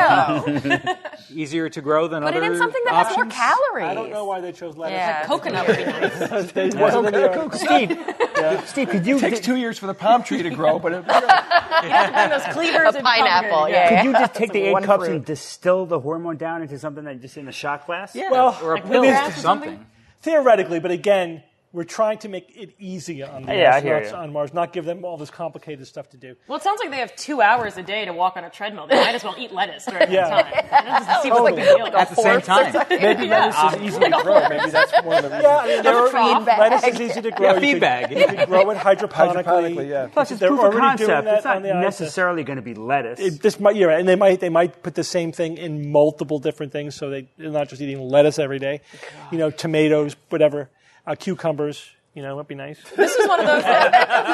potato. easier to grow than Put other it in something that has more options? calories. I don't know why they chose lettuce. Yeah. Coconut would be nice. It wasn't in the- Steve, Steve, could you It takes two years for the palm tree to grow, but it, You have to bring those cleavers A and pineapple, pumpkin. yeah. could you just take the eight One cups fruit. and distill the hormone down into something that just in a shot glass? Yeah. Well, or a like pill bluegrass or or something. something? theoretically, but again, we're trying to make it easy on the Yeah, I hear astronauts you. on Mars, not give them all this complicated stuff to do. Well, it sounds like they have two hours a day to walk on a treadmill. They might as well eat lettuce during Yeah. that time. That doesn't seem like a big deal. At the same time. maybe lettuce is easy to grow. Maybe that's one of the reasons. Yeah, I mean, there are, feed bag. lettuce is easy to grow. Yeah, You feed could- bag. You can grow it hydroponically. Hydroponically, yeah. Plus, it's They're proof of already doing concept. that It's not on the I S S. necessarily going to be lettuce. It, this might, yeah, and they might they might put the same thing in multiple different things, so they, they're not just eating lettuce every day. You know, tomatoes, whatever, uh, cucumbers. You know, that'd be nice. This is one of those. Like,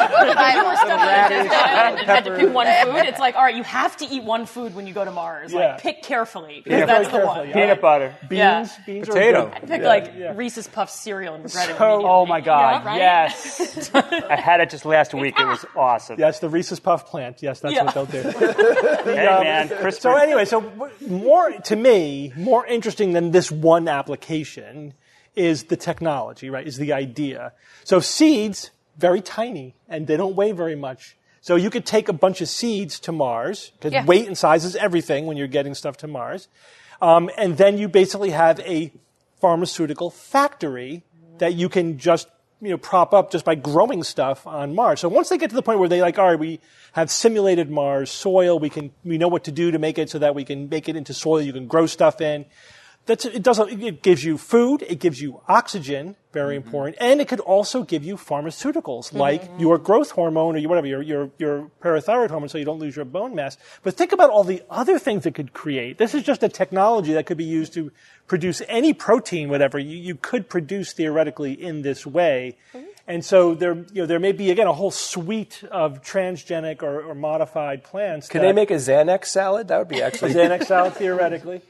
if you were stuck on a desert island and had to pick one food, it's like, all right, you have to eat one food when you go to Mars. Yeah. Like, pick carefully, because Yeah, that's very the one. carefully, yeah. Peanut butter. Beans, Yeah. beans Potato. are good. Pick Yeah, like yeah. Reese's Puff cereal and regret it So- immediately. Oh my God! Yeah, right? Yes, I had it just last week. It was awesome. Yes, the Reese's Puff plant. Yes, that's Yeah. what they'll do. Hey man, CRISPR. So anyway, so w- more to me, more interesting than this one application is the technology, right? Is the idea. So seeds, very tiny, and they don't weigh very much. So you could take a bunch of seeds to Mars, because Yeah. weight and size is everything when you're getting stuff to Mars, um, and then you basically have a pharmaceutical factory that you can just you know prop up just by growing stuff on Mars. So once they get to the point where they like, all right, we have simulated Mars soil, we can we know what to do to make it so that we can make it into soil you can grow stuff in. That's it. Does it gives you food, it gives you oxygen, very Mm-hmm. important, and it could also give you pharmaceuticals like your growth hormone or your whatever your your your parathyroid hormone, so you don't lose your bone mass. But think about all the other things it could create. This is just a technology that could be used to produce any protein, whatever you, you could produce theoretically in this way. And so there, you know, there may be again a whole suite of transgenic or, or modified plants. Can that, they make a Xanax salad? That would be a excellent. Xanax salad theoretically?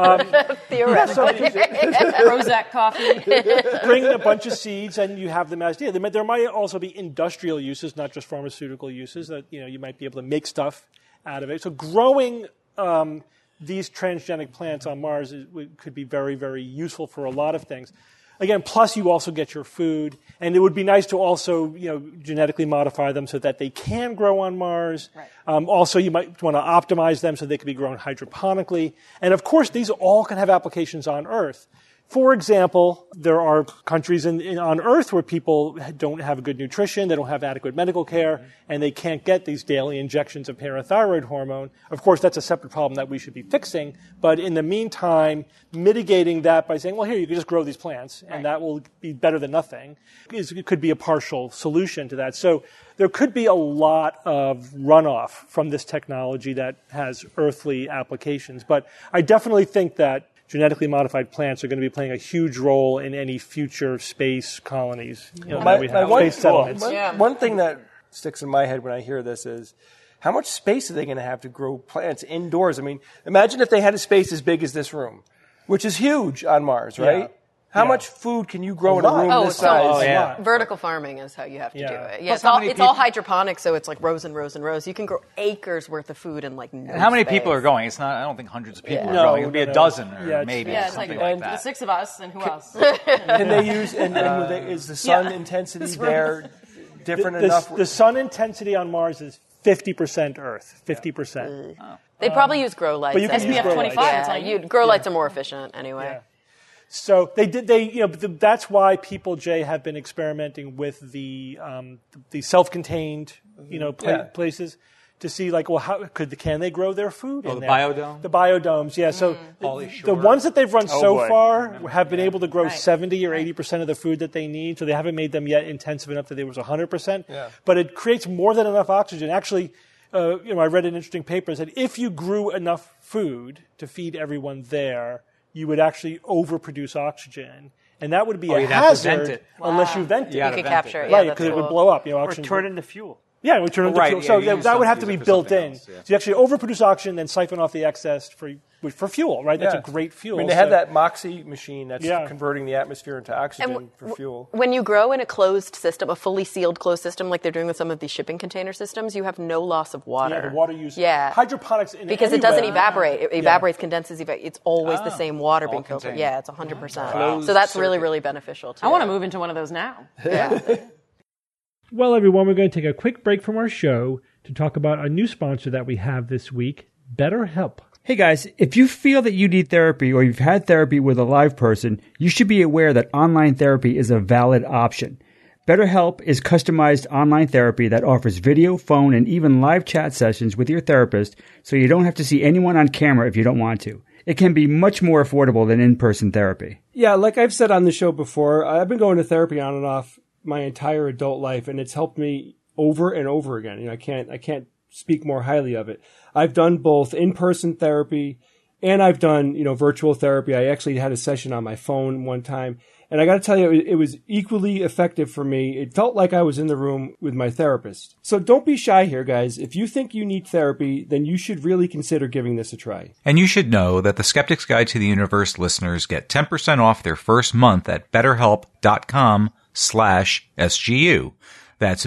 Theoretically. Prozac coffee. Bring a bunch of seeds and you have them as yeah. There might, there might also be industrial uses, not just pharmaceutical uses. That you know you might be able to make stuff out of it. So growing um, these transgenic plants on Mars is, could be very very useful for a lot of things. Again, plus you also get your food, and it would be nice to also, you know, genetically modify them so that they can grow on Mars. Right. Um, also, you might want to optimize them so they can be grown hydroponically. And of course, these all can have applications on Earth. For example, there are countries in, in, on Earth where people don't have good nutrition, they don't have adequate medical care, and they can't get these daily injections of parathyroid hormone. Of course, that's a separate problem that we should be fixing. But in the meantime, mitigating that by saying, well, here, you can just grow these plants, and that will be better than nothing, is, it could be a partial solution to that. So there could be a lot of runoff from this technology that has earthly applications. But I definitely think that genetically modified plants are going to be playing a huge role in any future space colonies. You know, My, that we my have. one, Space settlements. one- Yeah. one thing that sticks in my head when I hear this is, how much space are they going to have to grow plants indoors? I mean, imagine if they had a space as big as this room, which is huge on Mars, right? Yeah. How Yeah. much food can you grow in a lot. room Oh, this so size? yeah. vertical farming is how you have to Yeah. do it. Yeah, Plus, it's, how all, many it's all people- hydroponic, so it's like rows and rows and rows. You can grow acres worth of food in like no And how many space. people are going? It's not. I don't think hundreds of people Yeah. are No, going. It'll be no, a no. dozen or Yeah, it's- maybe Yeah, it's something like, like, the that. six of us, and who else? Can they use, and, and they, is the sun Yeah. intensity This room there different The, enough? the sun intensity on Mars is fifty percent Earth, fifty percent. They probably use grow lights. but you can anyway. use S P F grow lights. twenty-five. Yeah, It's like you, grow lights are more efficient anyway. Yeah. So they did. They you know but the, that's why people, Jay, have been experimenting with the um, the self-contained you know pla- Yeah. places to see like well how could the, can they grow their food? Oh, in the there? biodomes? The biodomes, yeah. So Pauly the, Shore. the ones that they've run Oh, so boy. far have been able to grow Right. seventy or eighty percent of the food that they need. So they haven't made them yet intensive enough that it was one hundred percent. Yeah. But it creates more than enough oxygen. Actually, uh, you know, I read an interesting paper that said if you grew enough food to feed everyone there, you would actually overproduce oxygen, and that would be Oh, a you'd have to hazard vent it. unless you vent it. You You gotta could vent capture it. it. Yeah, Right, that's because it would cool. blow up. You know, Or oxygen turn into fuel. yeah, it would turn into Right, fuel. yeah, So you yeah, use that would some- have to use be it for built something in. else, yeah. So you actually overproduce oxygen, then siphon off the excess for for fuel. Right, that's Yeah. a great fuel. I mean, they have So- that MOXIE machine that's Yeah. converting the atmosphere into oxygen w- for fuel. When you grow in a closed system, a fully sealed closed system, like they're doing with some of these shipping container systems, you have no loss of water. Yeah, the water use. Yeah. Hydroponics in Because any it doesn't way- evaporate. It evaporates, condenses, eva- it's always the Ah, same water all being filtered. contained. Yeah, it's one hundred percent. Closed So that's really, circuit. really beneficial too. I want to move into one of those now. Yeah. Well, everyone, we're going to take a quick break from our show to talk about a new sponsor that we have this week, BetterHelp. Hey guys, if you feel that you need therapy or you've had therapy with a live person, you should be aware that online therapy is a valid option. BetterHelp is customized online therapy that offers video, phone, and even live chat sessions with your therapist, so you don't have to see anyone on camera if you don't want to. It can be much more affordable than in-person therapy. Yeah, like I've said on the show before, I've been going to therapy on and off my entire adult life, and it's helped me over and over again. You know, I can't, I can't speak more highly of it. I've done both in-person therapy and I've done, you know, virtual therapy. I actually had a session on my phone one time, and I got to tell you, it was equally effective for me. It felt like I was in the room with my therapist. So don't be shy here, guys. If you think you need therapy, then you should really consider giving this a try. And you should know that the Skeptic's Guide to the Universe listeners get ten percent off their first month at betterhelp.com slash SGU. That's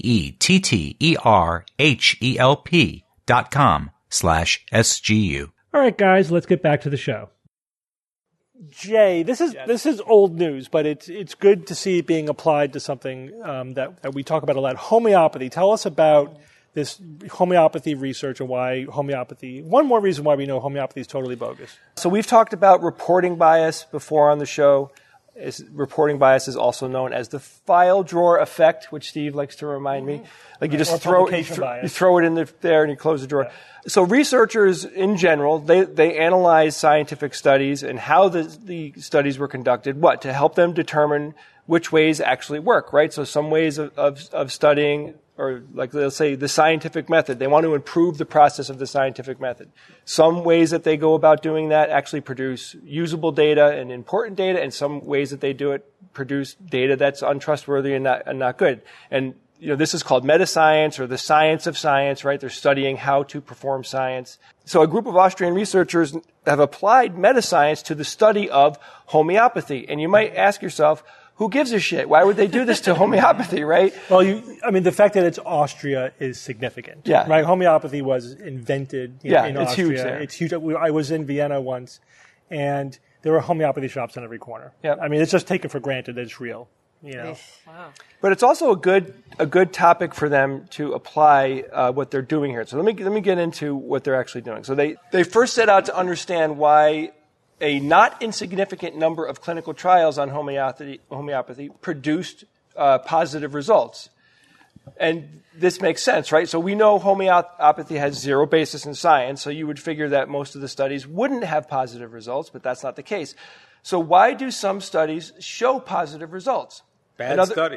B-E-T-T-E-R-H-E-L-P dot com slash S-G-U. All right, guys, let's get back to the show. Jay, this is this is old news, but it's it's good to see it being applied to something um, that, that we talk about a lot. Homeopathy. Tell us about this homeopathy research and why homeopathy. One more reason why we know homeopathy is totally bogus. So we've talked about reporting bias before on the show. Is, reporting bias is also known as the file drawer effect, which Steve likes to remind me. Like you just Or throw, you, publication th- bias. you throw it in the, there and you close the drawer. So researchers in general, they, they analyze scientific studies and how the, the studies were conducted, what, to help them determine which ways actually work, right? So some ways of, of, of studying, or like let's say the scientific method, they want to improve the process of the scientific method. Some ways that they go about doing that actually produce usable data and important data, and some ways that they do it produce data that's untrustworthy and not, and not good. And you know, this is called meta-science or the science of science, right? They're studying how to perform science. So a group of Austrian researchers have applied meta-science to the study of homeopathy. And you might ask yourself, who gives a shit? Why would they do this to homeopathy, right? Well, you, I mean, the fact that it's Austria is significant. Yeah. Right? Homeopathy was invented you know, Yeah, in it's Austria. huge there. It's huge. I was in Vienna once, and there were homeopathy shops on every corner. Yeah. I mean, it's just taken for granted that it's real. You know. But it's also a good a good topic for them to apply uh, what they're doing here. So let me let me get into what they're actually doing. So they they first set out to understand why a not insignificant number of clinical trials on homeopathy homeopathy produced uh, positive results. And this makes sense, right? So we know homeopathy has zero basis in science, so you would figure that most of the studies wouldn't have positive results, but that's not the case. So why do some studies show positive results? Bad Another- studies.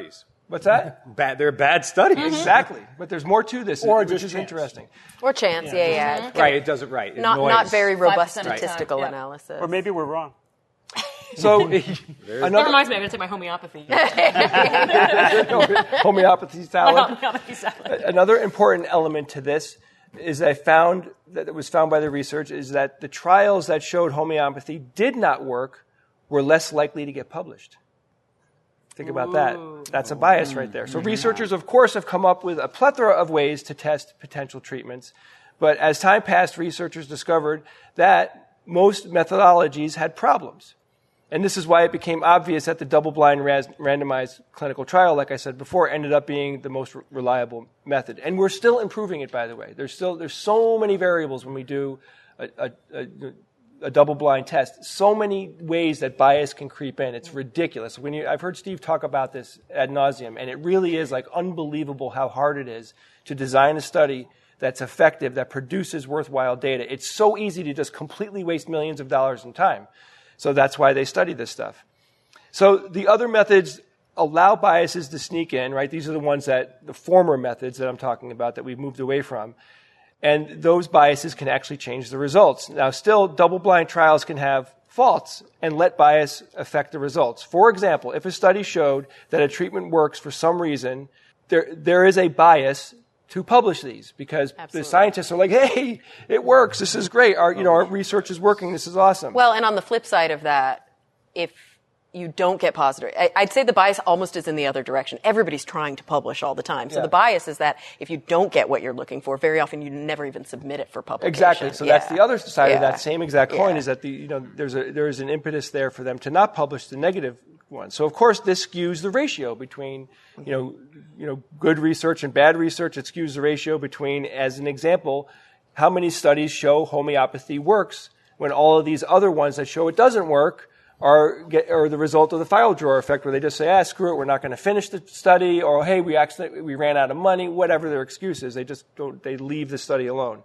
What's that? Bad, they're bad studies. Mm-hmm. Exactly. But there's more to this, Or which just is chance. interesting. Or chance, yeah, yeah. Mm-hmm. Right, it does it right. It Not noise. not very robust five percent of the time, statistical yeah. analysis. Or maybe we're wrong. So That another reminds me, I'm going to take my homeopathy. homeopathy salad. homeopathy salad. Another important element to this is I found that it was found by the research is that the trials that showed homeopathy did not work were less likely to get published. Think about that. That's a bias right there. So researchers, of course, have come up with a plethora of ways to test potential treatments. But as time passed, researchers discovered that most methodologies had problems. And this is why it became obvious that the double-blind ras- randomized clinical trial, like I said before, ended up being the most re- reliable method. And we're still improving it, by the way. There's still there's so many variables when we do a, a, a, a double-blind test. So many ways that bias can creep in. It's ridiculous. When you, I've heard Steve talk about this ad nauseum, and it really is like unbelievable how hard it is to design a study that's effective, that produces worthwhile data. It's so easy to just completely waste millions of dollars in time. So that's why they study this stuff. So the other methods allow biases to sneak in, right? These are the ones that, the former methods that I'm talking about that we've moved away from. And those biases can actually change the results. Now, still, double-blind trials can have faults and let bias affect the results. For example, if a study showed that a treatment works for some reason, there there is a bias to publish these because Absolutely. the scientists are like, hey, it works. This is great. Our, you know, our research is working. This is awesome. Well, and on the flip side of that, if you don't get positive, I, I'd say the bias almost is in the other direction. Everybody's trying to publish all the time. So Yeah. the bias is that if you don't get what you're looking for, very often you never even submit it for publication. Exactly. So Yeah. that's the other side Yeah. of that same exact coin Yeah. is that the you know there's a there is an impetus there for them to not publish the negative one. So of course this skews the ratio between you know you know good research and bad research. It skews the ratio between, as an example, how many studies show homeopathy works when all of these other ones that show it doesn't work are get, are the result of the file drawer effect, where they just say, ah, screw it, we're not going to finish the study, or hey, we accidentally we ran out of money, whatever their excuse is, they just don't they leave the study alone.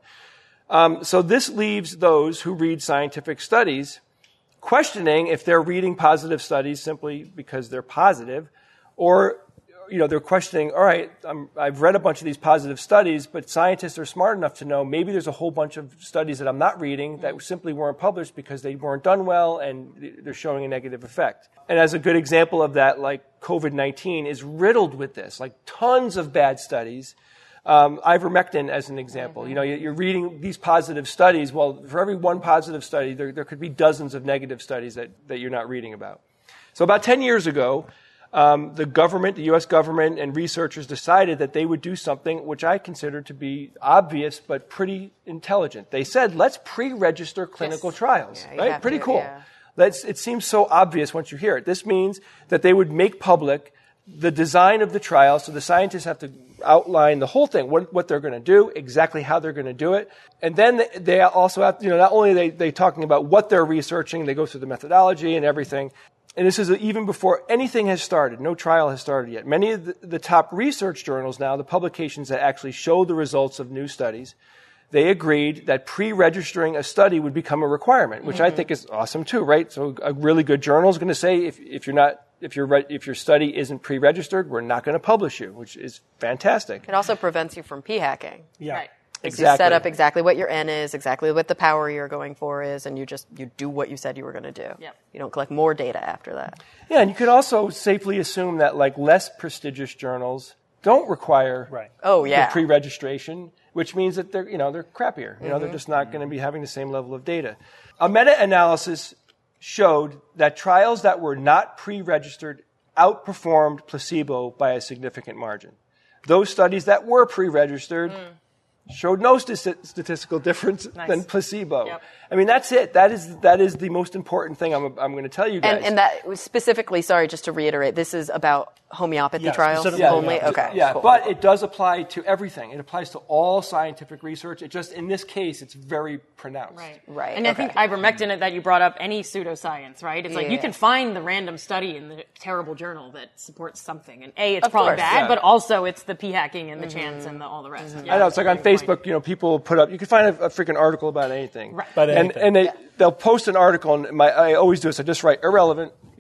Um, so this leaves those who read scientific studies questioning if they're reading positive studies simply because they're positive, or you know they're questioning, all right, I'm, I've read a bunch of these positive studies, but scientists are smart enough to know maybe there's a whole bunch of studies that I'm not reading that simply weren't published because they weren't done well and they're showing a negative effect. And as a good example of that, like COVID nineteen is riddled with this, like tons of bad studies. Um, ivermectin, as an example, you know, you're reading these positive studies. Well, for every one positive study, there, there could be dozens of negative studies that, that you're not reading about. So about ten years ago, um, the government, the U S government and researchers decided that they would do something which I consider to be obvious but pretty intelligent. They said, let's pre-register clinical Yes. trials, Yeah, you right? have Pretty to, cool. yeah. That's, it seems so obvious once you hear it. This means that they would make public the design of the trial, so the scientists have to outline the whole thing, what, what they're going to do, exactly how they're going to do it. And then they also have, you know, not only are they, they talking about what they're researching, they go through the methodology and everything. And this is even before anything has started. No trial has started yet. Many of the, the top research journals now, the publications that actually show the results of new studies, they agreed that pre-registering a study would become a requirement, which mm-hmm. I think is awesome too, right? So a really good journal is going to say, if, if you're not, if your if your study isn't pre-registered, we're not going to publish you, which is fantastic. It also prevents you from p-hacking. Yeah. Right. Exactly. You set up exactly what your N is, exactly what the power you're going for is, and you just you do what you said you were going to do. Yep. You don't collect more data after that. Yeah, and you could also safely assume that like less prestigious journals don't require Right. Oh yeah. the pre-registration, which means that they're you know they're crappier. You know, Mm-hmm. they're just not going to be having the same level of data. A meta-analysis showed that trials that were not pre-registered outperformed placebo by a significant margin. Those studies that were pre-registered mm. showed no st- statistical difference Nice. than placebo. Yep. I mean, that's it. That is that is the most important thing I'm I'm going to tell you guys. And, and that was specifically, sorry, just to reiterate, this is about homeopathy Yeah, trials specifically yeah, only? yeah, Okay. Yeah, cool. but it does apply to everything. It applies to all scientific research. It just, in this case, it's very pronounced. Right. Right, And I okay. think ivermectin that you brought up, any pseudoscience, right? It's like you Yeah. can find the random study in the terrible journal that supports something. And A, it's Of probably course. bad, Yeah. but also it's the p-hacking and the chance and the, all the rest. Yeah, I know, it's like on very good point. Facebook, you know, people put up, you can find a, a freaking article about anything. Right. About And, anything. and they, they'll post an article, and my, I always do this, I just write irrelevant,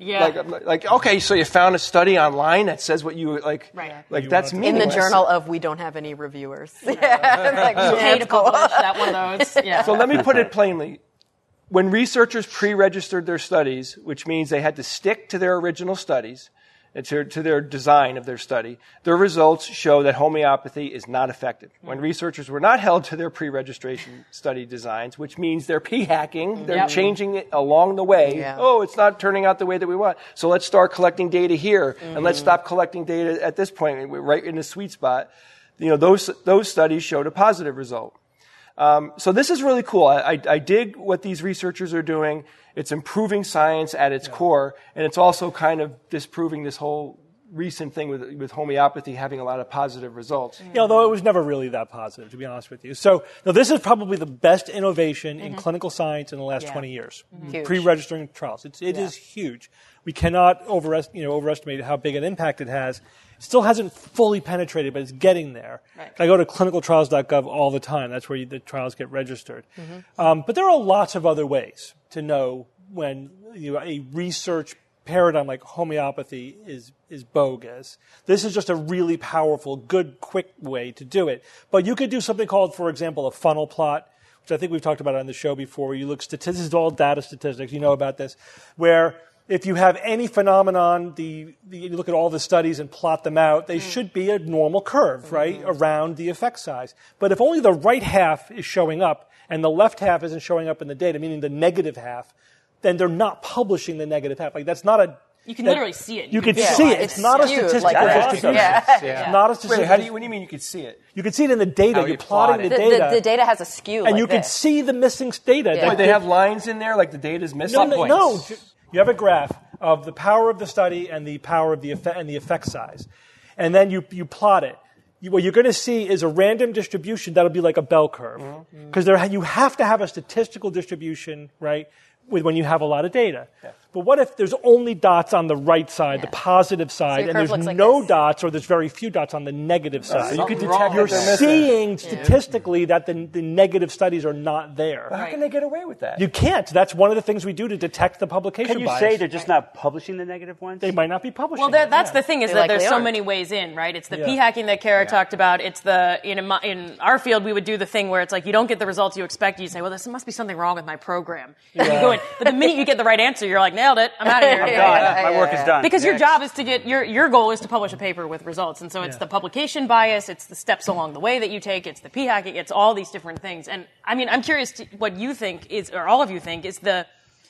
Yeah. Like, like, okay, so you found a study online that says what you like. Right. Like You that's want In the meaningless. journal of we don't have any reviewers. Yeah. Like, Pay to that's cool. publish that one of those. Yeah. So let me put it plainly. When researchers pre-registered their studies, which means they had to stick to their original studies, and to, to their design of their study, their results show that homeopathy is not effective. When researchers were not held to their pre-registration study designs, which means they're p-hacking, they're Yep. changing it along the way. Yeah. Oh, it's not turning out the way that we want. So let's start collecting data here, and let's stop collecting data at this point, we're right in the sweet spot. You know, those those studies showed a positive result. Um, so this is really cool. I, I, I dig what these researchers are doing. It's improving science at its core, and it's also kind of disproving this whole recent thing with, with homeopathy having a lot of positive results. Yeah, although it was never really that positive, to be honest with you. So now this is probably the best innovation in clinical science in the last Yeah. twenty years. Huge. Pre-registering trials. It's, it is huge. We cannot overest, you know, overestimate how big an impact it has. It still hasn't fully penetrated, but it's getting there. Right. I go to clinical trials dot gov all the time. That's where you, the trials get registered. Um, but there are lots of other ways to know when you know, a research paradigm like homeopathy is is bogus. This is just a really powerful, good, quick way to do it. But you could do something called, for example, a funnel plot, which I think we've talked about on the show before, where you look statistics, this is all data statistics, you know about this, where if you have any phenomenon, the, the you look at all the studies and plot them out, they should be a normal curve, right, around the effect size. But if only the right half is showing up and the left half isn't showing up in the data, meaning the negative half, then they're not publishing the negative half. Like that's not a. You can that, literally see it. You, You can can see feel it. it. It's, It's not a skewed statistical like that. distribution. Yeah. It's not a Wait, statistical. how do you, what do you mean you could see it? You can see it in the data. How You're you plotting plot the it. The, data, the, the data has a skew. and like you can this. see the missing data. Yeah. Wait, they have lines in there like the data's missing? No, no, no. You have a graph of the power of the study and the power of the effect and the effect size, and then you you plot it. You, what you're going to see is a random distribution that'll be like a bell curve, because there you have to have a statistical distribution, right? With when you have a lot of data. Yeah. But what if there's only dots on the right side, the positive side, your and curve there's looks like no this. dots, or there's very few dots on the negative side? So you could Something detect wrong You're that they're missing. seeing statistically that the, the negative studies are not there. How can they get away with that? You can't. That's one of the things we do to detect the publication Can you bias. say they're just not publishing the negative ones? They might not be publishing. Well, that, it, that's yeah. the thing is They that likely there's so aren't. many ways in, right? It's the Yeah. p-hacking that Kara talked about. It's the in my, in our field we would do the thing where it's like you don't get the results you expect. You say, well, there must be something wrong with my program. And you go in, but the minute you get the right answer, you're like, nailed it. I'm out of here. I'm Yeah, done. yeah, My yeah, work yeah. is done. Because your Next. job is to get your your goal is to publish a paper with results, and so it's Yeah. the publication bias, it's the steps along the way that you take, it's the p-hacking, it's all these different things. And I mean, I'm curious to, what you think is, or all of you think is the.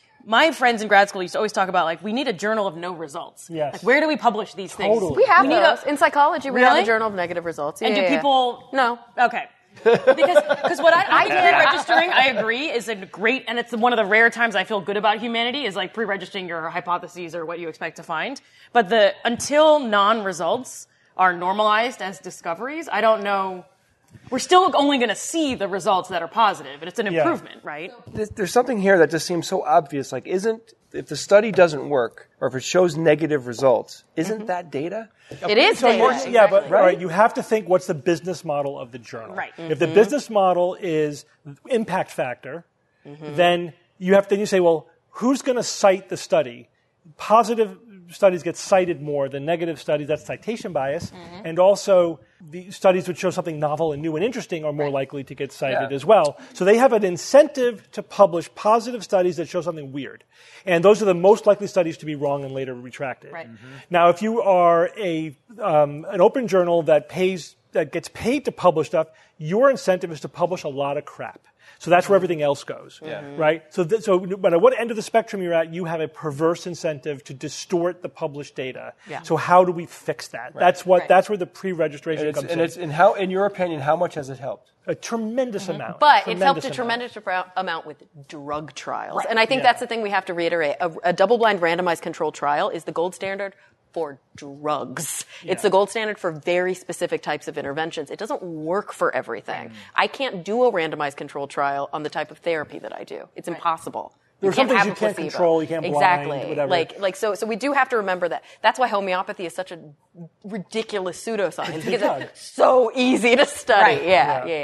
My friends in grad school used to always talk about like we need a journal of no results. Yes. Like where do we publish these Totally. things? We have We need those. a- In psychology, we Really? have a journal of negative results. And Yeah, do yeah, yeah. people? No. Okay. Because because what I, I think registering, I agree, is a great, and it's one of the rare times I feel good about humanity is like pre-registering your hypotheses or what you expect to find. But the until non-results are normalized as discoveries, I don't know. We're still only going to see the results that are positive, and it's an Yeah. improvement, right? There's, there's something here that just seems so obvious. Like, isn't, if the study doesn't work, or if it shows negative results, isn't that data? It is So data. you're- yeah, but exactly. right. you have to think what's the business model of the journal. Right. If the business model is impact factor, then you have to then you say, well, who's going to cite the study? Positive studies get cited more than negative studies. That's citation bias, and also the studies which show something novel and new and interesting are more likely to get cited Yeah. as well. So they have an incentive to publish positive studies that show something weird, and those are the most likely studies to be wrong and later retracted. Right. Now, if you are a um, an open journal that pays that gets paid to publish stuff, your incentive is to publish a lot of crap. So that's where everything else goes, Yeah. right? So, th- so no matter what end of the spectrum you're at, you have a perverse incentive to distort the published data. Yeah. So how do we fix that? That's what. Right. That's where the pre-registration And it's, comes and in. it's, and how, in your opinion, how much has it helped? A tremendous amount. But it's helped a amount. tremendous amou- amount with drug trials. And I think that's the thing we have to reiterate. A, a double-blind randomized controlled trial is the gold standard for drugs. It's the gold standard for very specific types of interventions. It doesn't work for everything. I can't do a randomized controlled trial on the type of therapy that I do. It's impossible. There are some things have you a can't placebo. control, you can't blind, exactly. whatever. Like, like so, so we do have to remember that. That's why homeopathy is such a ridiculous pseudoscience because drug. it's so easy to study. Right. Yeah, Yeah. yeah, yeah.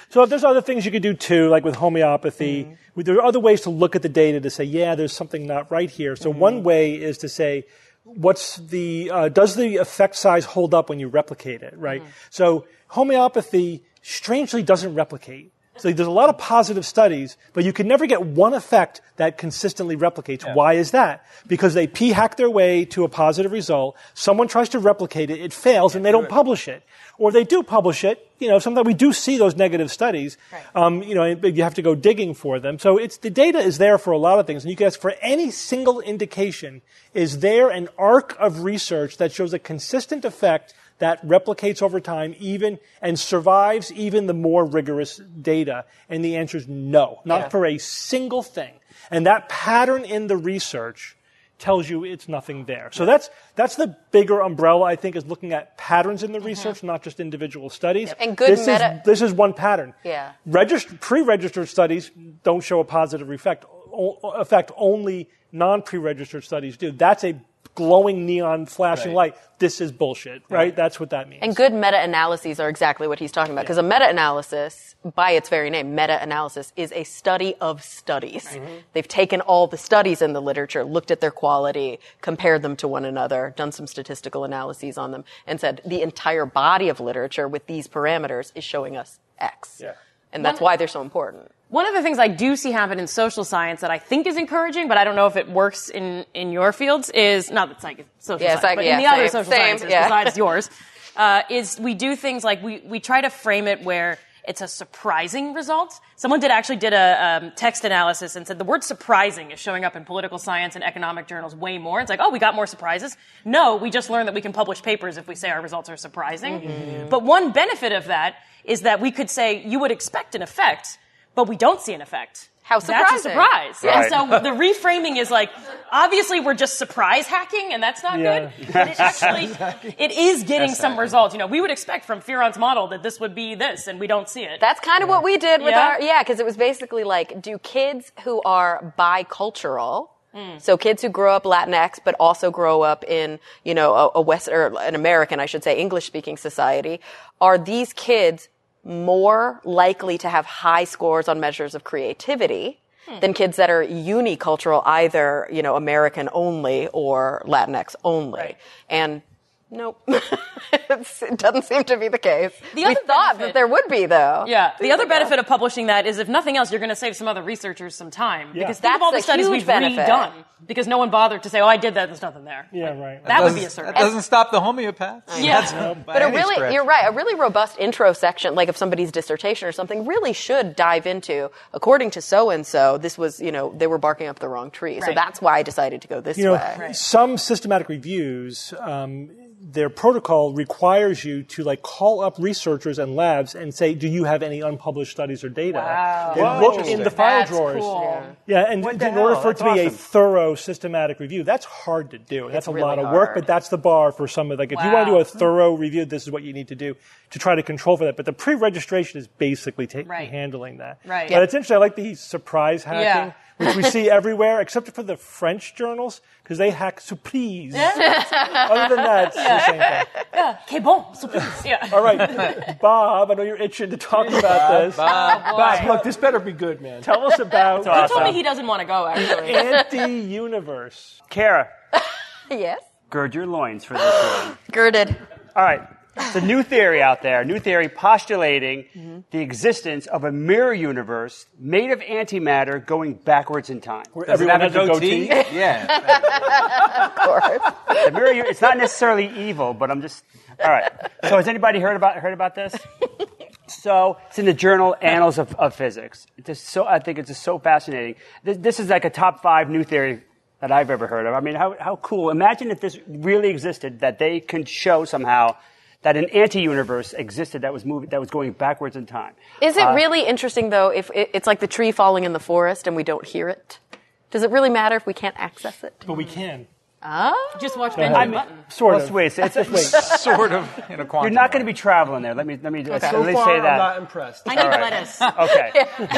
So there's other things you could do too, like with homeopathy. Mm-hmm. There are other ways to look at the data to say, yeah, there's something not right here. So mm-hmm. one way is to say, what's the uh, does the effect size hold up when you replicate it, right? Mm-hmm. So homeopathy strangely doesn't replicate. So there's a lot of positive studies, but you can never get one effect that consistently replicates. Yeah. Why is that? Because they p-hack their way to a positive result. Someone tries to replicate it, it fails, and they don't publish it. Or they do publish it. You know, sometimes we do see those negative studies. Right. Um, you know, you have to go digging for them. So it's the data is there for a lot of things, and you can ask for any single indication. Is there an arc of research that shows a consistent effect that replicates over time even and survives even the more rigorous data? And the answer is no, not yeah. for a single thing. And that pattern in the research tells you it's nothing there. So that's that's the bigger umbrella, I think, is looking at patterns in the mm-hmm. research, not just individual studies. Yep. And good this meta. Is, this is one pattern. Yeah. Regist- pre-registered studies don't show a positive effect. O- effect only non-pre-registered studies do. That's a glowing neon flashing right. light. This is bullshit, right? right? That's what that means. And good meta-analyses are exactly what he's talking about. Because yeah. a meta-analysis, by its very name, meta-analysis, is a study of studies. Mm-hmm. They've taken all the studies in the literature, looked at their quality, compared them to one another, done some statistical analyses on them, and said the entire body of literature with these parameters is showing us X. Yeah. And that's why they're so important. One of the things I do see happen in social science that I think is encouraging, but I don't know if it works in, in your fields, is not that psych, social yeah, science, psych, but yeah, in the same, other social same, sciences yeah. besides yours, uh, is we do things like we, we try to frame it where it's a surprising result. Someone did actually did a um, text analysis and said the word surprising is showing up in political science and economic journals way more. It's like, oh, we got more surprises. No, we just learned that we can publish papers if we say our results are surprising. Mm-hmm. But one benefit of that is that we could say you would expect an effect, but we don't see an effect. How surprising. That's a surprise. Right. And so the reframing is like, obviously we're just surprise hacking, and that's not yeah. good. But it actually, it is getting that's some hacking. results. You know, we would expect from Fearon's model that this would be this, and we don't see it. That's kind of what we did with Yeah? our, yeah, because it was basically like, do kids who are bicultural, mm. so kids who grow up Latinx, but also grow up in, you know, a, a West, or an American, I should say, English-speaking society, are these kids more likely to have high scores on measures of creativity hmm. than kids that are unicultural, either, you know, American only or Latinx only. Right. And nope. It doesn't seem to be the case. The we thought benefit, that there would be, though. Yeah. The other benefit of publishing that is, if nothing else, you're going to save some other researchers some time. Yeah. Because think That's of all the a studies huge we've benefit. redone. Because no one bothered to say, oh, I did that, there's nothing there. Yeah, right. That would be a service. That doesn't stop the homeopaths. Yeah. That's no, by But a any really, stretch. you're right, a really robust intro section, like of somebody's dissertation or something, really should dive into, according to so-and-so, this was, you know, they were barking up the wrong tree. So Right. that's why I decided to go this You know, way. Right. some systematic reviews, um, their protocol requires you to like call up researchers and labs and say, do you have any unpublished studies or data? Wow. And Whoa. look in Interesting. the file That's drawers. cool. Yeah, and What the in order hell? for it to That's be a awesome. thorough systematic review, that's hard to do. That's a really lot of work, hard. but that's the bar for some of like if you want to do Wow. a thorough review, this is what you need to do to try to control for that. But the pre-registration is basically ta- Right. handling that. Right. But Yeah. it's interesting. I like the surprise hacking, which we see everywhere, except for the French journals, because they hack surprise. Other than that, it's the same thing. Yeah. Que bon, surprise. Yeah. All right, Bob, I know you're itching to talk about this. Bob, look, this better be good, man. Tell us about He told me he doesn't want to go, actually. anti-universe. Kara, Yes? gird your loins for this one. Girded. All right. It's a new theory out there, new theory postulating Mm-hmm. the existence of a mirror universe made of antimatter going backwards in time. Where Does it everyone have has a goatee? Yeah. Of course. The mirror, u- it's not necessarily evil, but I'm just all right. So has anybody heard about heard about this? So it's in the journal Annals of, of Physics. It's just so I think it's just so fascinating. This, this is like a top five new theory that I've ever heard of. I mean, how how cool! Imagine if this really existed, that they could show somehow that an anti-universe existed that was moving, that was going backwards in time. Is it Uh, really interesting, though, if it, it's like the tree falling in the forest and we don't hear it? Does it really matter if we can't access it? But we can. Ah. Just watch Go ahead. Benjamin I mean, Button. Sort Well, of. wait, it's, it's, Wait. Sort of in a quantum. You're not going to be traveling there. Let me let me Okay. at So least far, say that. I'm not impressed. I need All right. lettuce. Okay.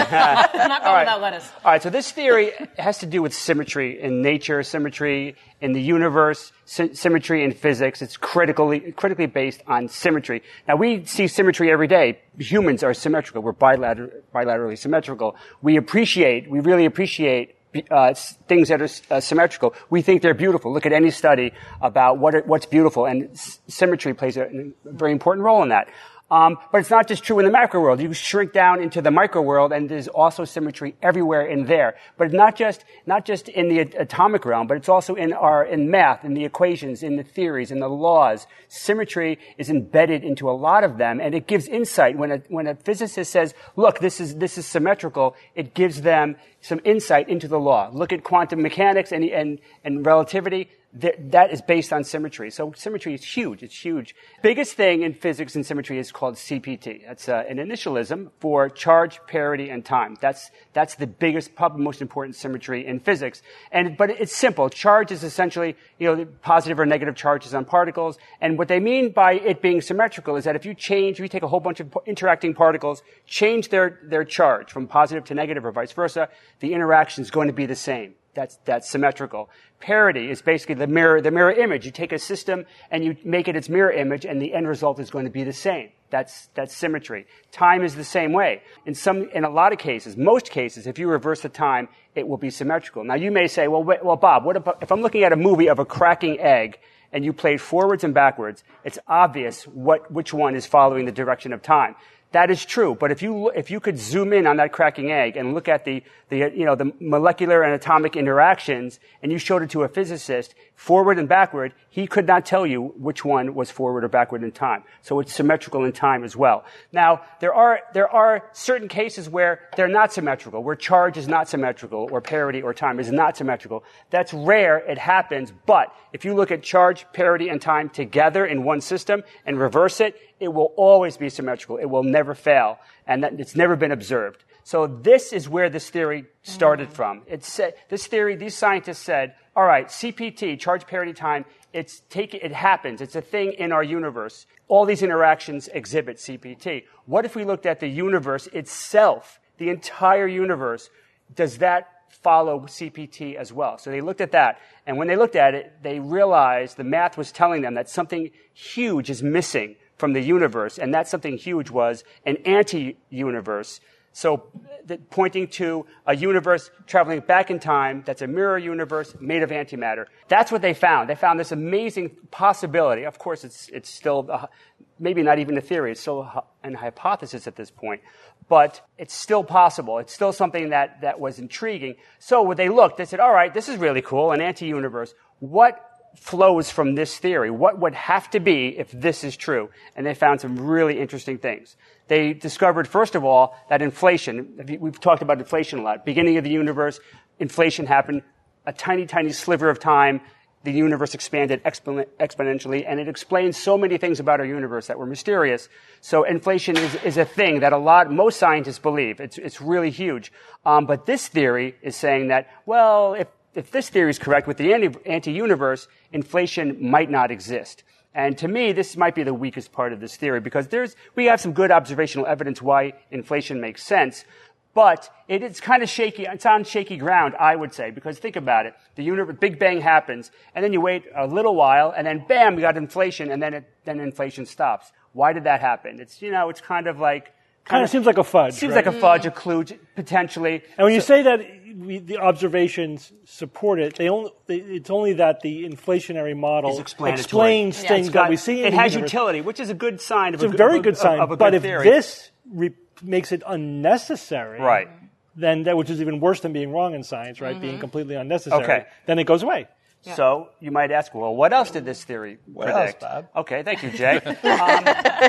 I'm not going right. without lettuce. All right, so this theory has to do with symmetry in nature, symmetry in the universe, sy- symmetry in physics. It's critically critically based on symmetry. Now, we see symmetry every day. Humans are symmetrical. We're bilater- bilaterally symmetrical. We appreciate, we really appreciate uh, things that are uh, symmetrical. We think they're beautiful. Look at any study about what are, what's beautiful, and s- symmetry plays a, a very important role in that. Um, but it's not just true in the macro world. You shrink down into the micro world, and there's also symmetry everywhere in there. But not just not just in the atomic realm, but it's also in our in math, in the equations, in the theories, in the laws. Symmetry is embedded into a lot of them, and it gives insight. When a when a physicist says, "Look, this is this is symmetrical," it gives them some insight into the law. Look at quantum mechanics and and and relativity. That, that is based on symmetry. So symmetry is huge. It's huge. Biggest thing in physics and symmetry is called C P T. That's uh, an initialism for charge, parity, and time. That's that's the biggest, probably most important symmetry in physics. And but it's simple. Charge is essentially, you know, positive or negative charges on particles. And what they mean by it being symmetrical is that if you change, if you take a whole bunch of interacting particles, change their their charge from positive to negative or vice versa, the interaction is going to be the same. That's, that's symmetrical. Parity is basically the mirror, the mirror image. You take a system and you make it its mirror image, and the end result is going to be the same. That's, that's symmetry. Time is the same way. In some, in a lot of cases, most cases, if you reverse the time, it will be symmetrical. Now you may say, well, wait, well, Bob, what about, if I'm looking at a movie of a cracking egg and you played forwards and backwards, it's obvious what, which one is following the direction of time. That is true, but if you if you could zoom in on that cracking egg and look at the the you know the molecular and atomic interactions, and you showed it to a physicist forward and backward, he could not tell you which one was forward or backward in time. So it's symmetrical in time as well. Now there are there are certain cases where they're not symmetrical, where charge is not symmetrical, or parity or time is not symmetrical. That's rare. It happens, but if you look at charge, parity, and time together in one system and reverse it, it will always be symmetrical. It will never fail, and that, it's never been observed. So this is where this theory started mm-hmm. from. It said, this theory, these scientists said, all right, C P T, charge parity time, it's take, it happens. It's a thing in our universe. All these interactions exhibit C P T. What if we looked at the universe itself, the entire universe? Does that follow C P T as well? So they looked at that, and when they looked at it, they realized the math was telling them that something huge is missing from the universe, and that something huge was an anti-universe. So that pointing to a universe traveling back in time that's a mirror universe made of antimatter. That's what they found. They found this amazing possibility. Of course, it's it's still uh, maybe not even a theory. It's still a hypothesis at this point. But it's still possible. It's still something that, that was intriguing. So when they looked, they said, all right, this is really cool, an anti-universe. What flows from this theory? What would have to be if this is true? And they found some really interesting things. They discovered, first of all, that inflation, we've talked about inflation a lot. Beginning of the universe, inflation happened, a tiny, tiny sliver of time, the universe expanded expon- exponentially, and it explains so many things about our universe that were mysterious. So inflation is, is a thing that a lot, most scientists believe. It's, it's really huge. Um, but this theory is saying that, well, if If this theory is correct with the anti- anti-universe, inflation might not exist. And to me, this might be the weakest part of this theory, because there's, we have some good observational evidence why inflation makes sense, but it, it's kind of shaky, it's on shaky ground, I would say, because think about it. The universe, Big Bang happens, and then you wait a little while, and then bam, we got inflation, and then it, then inflation stops. Why did that happen? It's, you know, it's kind of like, Kind of seems like a fudge. Seems right? like a fudge, a clue, potentially. And when you So- say that we, the observations support it, they only, they, it's only that the inflationary model Is explanatory. explains Yeah, things it's got- that we see in It the has universe. utility, which is a good sign of It's a, a very of, good sign. of a but good if theory. this re- makes it unnecessary, Right. then that, which is even worse than being wrong in science, right? Being completely unnecessary. Okay. Then it goes away. So you might ask, well, what else did this theory What predict? else, Bob? Okay, thank you, Jay. um,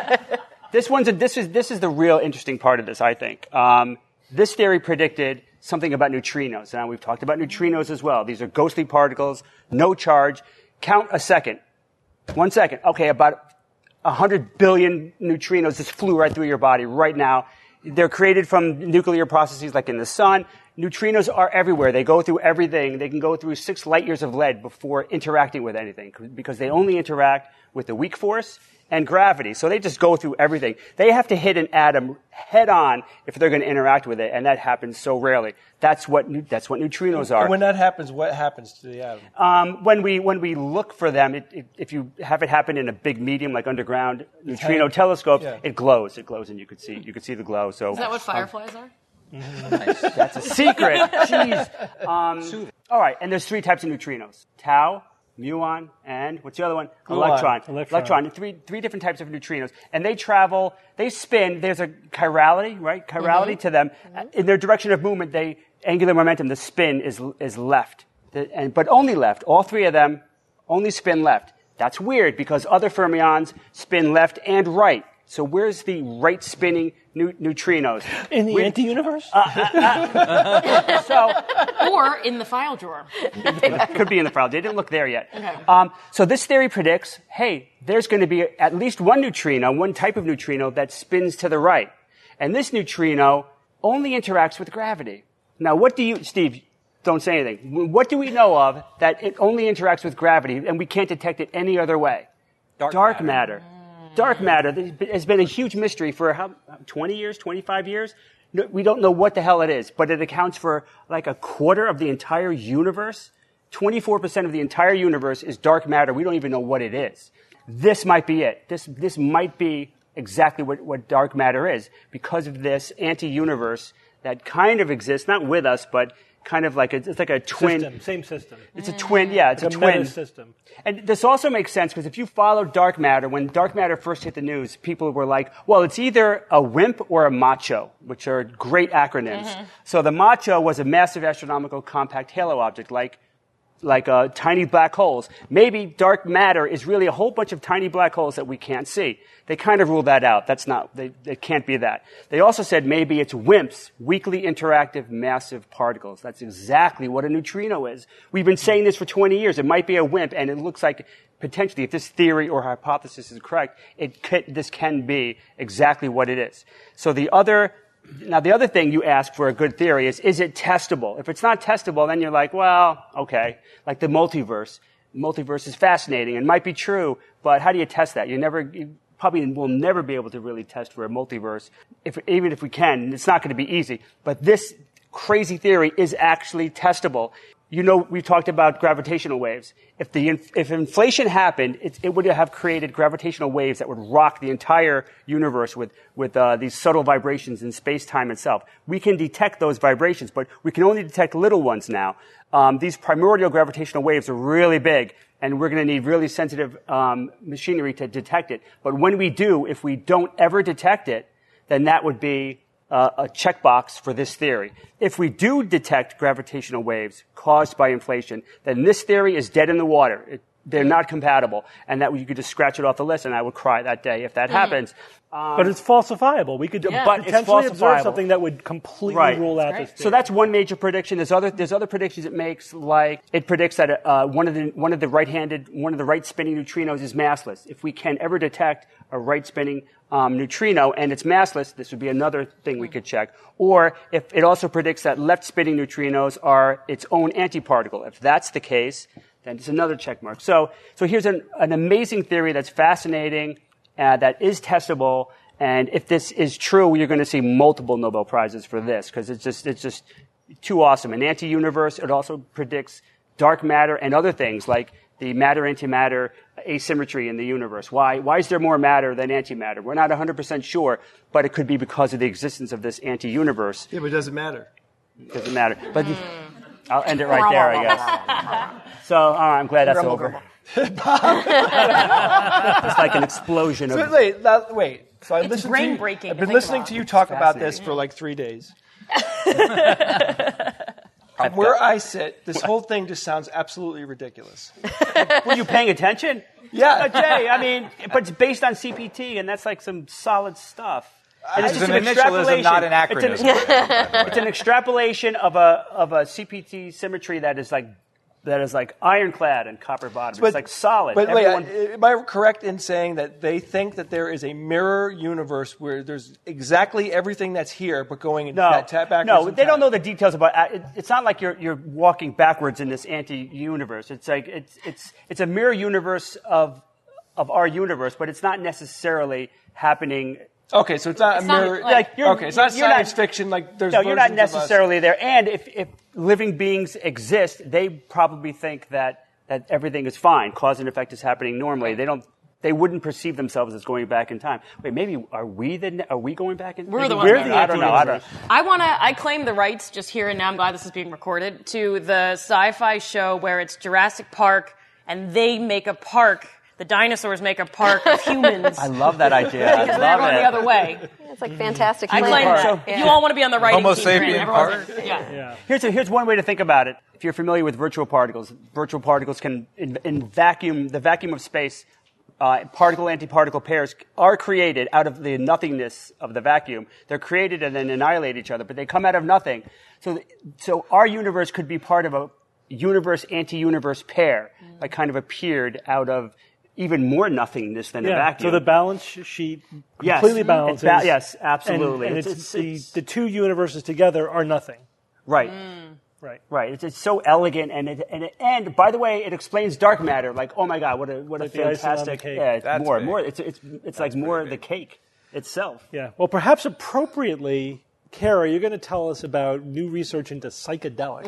this one's a, this is this is the real interesting part of this, I think. Um, this theory predicted something about neutrinos. Now we've talked about neutrinos as well. These are ghostly particles, no charge. Count a second. One second. Okay, about one hundred billion neutrinos just flew right through your body right now. They're created from nuclear processes like in the sun. neutrinos are everywhere. They go through everything. They can go through six light years of lead before interacting with anything because they only interact with the weak force and gravity. So they just go through everything. They have to hit an atom head on if they're going to interact with it, and that happens so rarely. That's what that's what neutrinos are. And when that happens, what happens to the atom? Um, when we when we look for them, it, it, if you have it happen in a big medium like underground neutrino telescopes, yeah. it glows. It glows, and you could see you could see the glow. So Is that what fireflies are? nice. That's a secret. Jeez. Um, all right, and there's three types of neutrinos: tau, muon, and what's the other one? Gluon. Electron. Electron. Electron. Three, three different types of neutrinos. And they travel, they spin, there's a chirality, right? Chirality Mm-hmm. to them. In their direction of movement, they, angular momentum, the spin is, is left. The, and, but only left. All three of them only spin left. That's weird because other fermions spin left and right. So where's the right spinning nu- neutrinos? In the We're- anti-universe? So, Or in the file drawer. could be in the file. They didn't look there yet. Um, so this theory predicts, hey, there's going to be at least one neutrino, one type of neutrino that spins to the right. And this neutrino only interacts with gravity. Now, what do you, Steve, don't say anything. What do we know of that it only interacts with gravity and we can't detect it any other way? Dark, Dark matter. matter. Dark matter has been a huge mystery for how, twenty years, twenty-five years? No, we don't know what the hell it is, but it accounts for like a quarter of the entire universe. twenty-four percent of the entire universe is dark matter. We don't even know what it is. This might be it. This, this might be exactly what, what dark matter is because of this anti-universe that kind of exists, not with us, but kind of like a, it's like a twin. System, same system. It's a twin, yeah, it's Like a, a twin. meta system. And this also makes sense because if you follow dark matter, when dark matter first hit the news, people were like, well, it's either a WIMP or a MACHO, which are great acronyms. Mm-hmm. So the MACHO was a massive astronomical compact halo object, like like uh, tiny black holes. Maybe dark matter is really a whole bunch of tiny black holes that we can't see. They kind of ruled that out. That's not, they, it can't be that. They also said maybe it's WIMPs, weakly interactive massive particles. That's exactly what a neutrino is. We've been saying this for twenty years. It might be a WIMP, and it looks like potentially, if this theory or hypothesis is correct, it could, this can be exactly what it is. So the other Now, the other thing you ask for a good theory is, is it testable? If it's not testable, then you're like, well, okay. Like the multiverse. Multiverse is fascinating and might be true, but how do you test that? You never, you probably will never be able to really test for a multiverse. If, even if we can, it's not going to be easy. But this crazy theory is actually testable. You know, we talked about gravitational waves. If the if inflation happened, it, it would have created gravitational waves that would rock the entire universe with with uh, these subtle vibrations in space-time itself. We can detect those vibrations, but we can only detect little ones now. Um, these primordial gravitational waves are really big, and we're going to need really sensitive um, machinery to detect it. But when we do, if we don't ever detect it, then that would be Uh, a checkbox for this theory. If we do detect gravitational waves caused by inflation, then this theory is dead in the water. It, they're not compatible, and that you could just scratch it off the list, and I would cry that day if that happens. Um, But it's falsifiable. We could Yeah. But it's potentially observe falsifiable. something that would completely Right. rule out this theory. So that's one major prediction. There's other there's other predictions it makes, like it predicts that uh, one of the one of the right-handed one of the right-spinning neutrinos is massless. If we can ever detect a right-spinning um, neutrino and it's massless, this would be another thing we could check. Or if it also predicts that left-spinning neutrinos are its own antiparticle. If that's the case, then it's another check mark. So so here's an, an amazing theory that's fascinating, uh, that is testable. And if this is true, you're going to see multiple Nobel Prizes for this because it's just it's just too awesome. An anti-universe. It also predicts dark matter and other things like the matter-antimatter asymmetry in the universe. Why why is there more matter than antimatter? We're not one hundred percent sure, but it could be because of the existence of this anti-universe. Yeah, but it doesn't matter. It doesn't matter. But I'll end it right there, I guess. So uh, I'm glad that's over. It's like an explosion of. So wait, that, wait. So I It's listened brain to you, breaking I've to been think listening about. to you talk about this Fascinating. for like three days. From where I sit, this whole thing just sounds absolutely ridiculous. Were you paying attention? Yeah. Uh, Jay, I mean, but it's based on C P T, and that's like some solid stuff. And It's an initialism, not an acronym. It's an, it's an extrapolation of a of a C P T symmetry that is like that is like ironclad and copper bottom. But- it's like solid. But wait, Everyone- uh, am I correct in saying that they think that there is a mirror universe where there's exactly everything that's here, but going in No, that tap backwards? no, in they time? don't know the details about it. It- It's not like you're you're walking backwards in this anti-universe. It's like it's it's it's a mirror universe of of our universe, but it's not necessarily happening. Okay, so it's not It's a not mirror. like you're- okay, it's not you're science not- fiction. Like there's No, you're not versions of us. necessarily there. And if, if living beings exist, they probably think that, that everything is fine. Cause and effect is happening normally. They don't. They wouldn't perceive themselves as going back in time. Wait, maybe are we the are we going back in? We're maybe the ones We're that the are. I don't know. I don't. I want to. I claim the rights just here and now. I'm glad this is being recorded to the sci-fi show where it's Jurassic Park and they make a park. The dinosaurs make a park of humans. I love that idea. I Because they're love going it. the other way. It's like fantastic. I Planet. claim that. So- If you all want to be on the writing Homo team, Grant, sapien everyone's park. in. Yeah. Yeah. Here's a, here's one way to think about it. If you're familiar with virtual particles, virtual particles can in, in vacuum the vacuum of space. Uh, particle-antiparticle pairs are created out of the nothingness of the vacuum. They're created and then annihilate each other, but they come out of nothing. So, th- so our universe could be part of a universe-anti-universe pair, like kind of appeared out of even more nothingness than a Yeah, vacuum. so the balance sheet Yes. completely It's balances. ba- yes, absolutely. And, and It's- it's, it's- the, the two universes together are nothing. right. Right. Right. It's, it's so elegant, and it, and it, and by the way, it explains dark matter. Like, oh my God, what a what Like a the icing on the fantastic! cake. Yeah, it's That's more, big. more. It's it's it's like more the cake itself. Yeah. Well, perhaps appropriately, Kara, you're going to tell us about new research into psychedelics.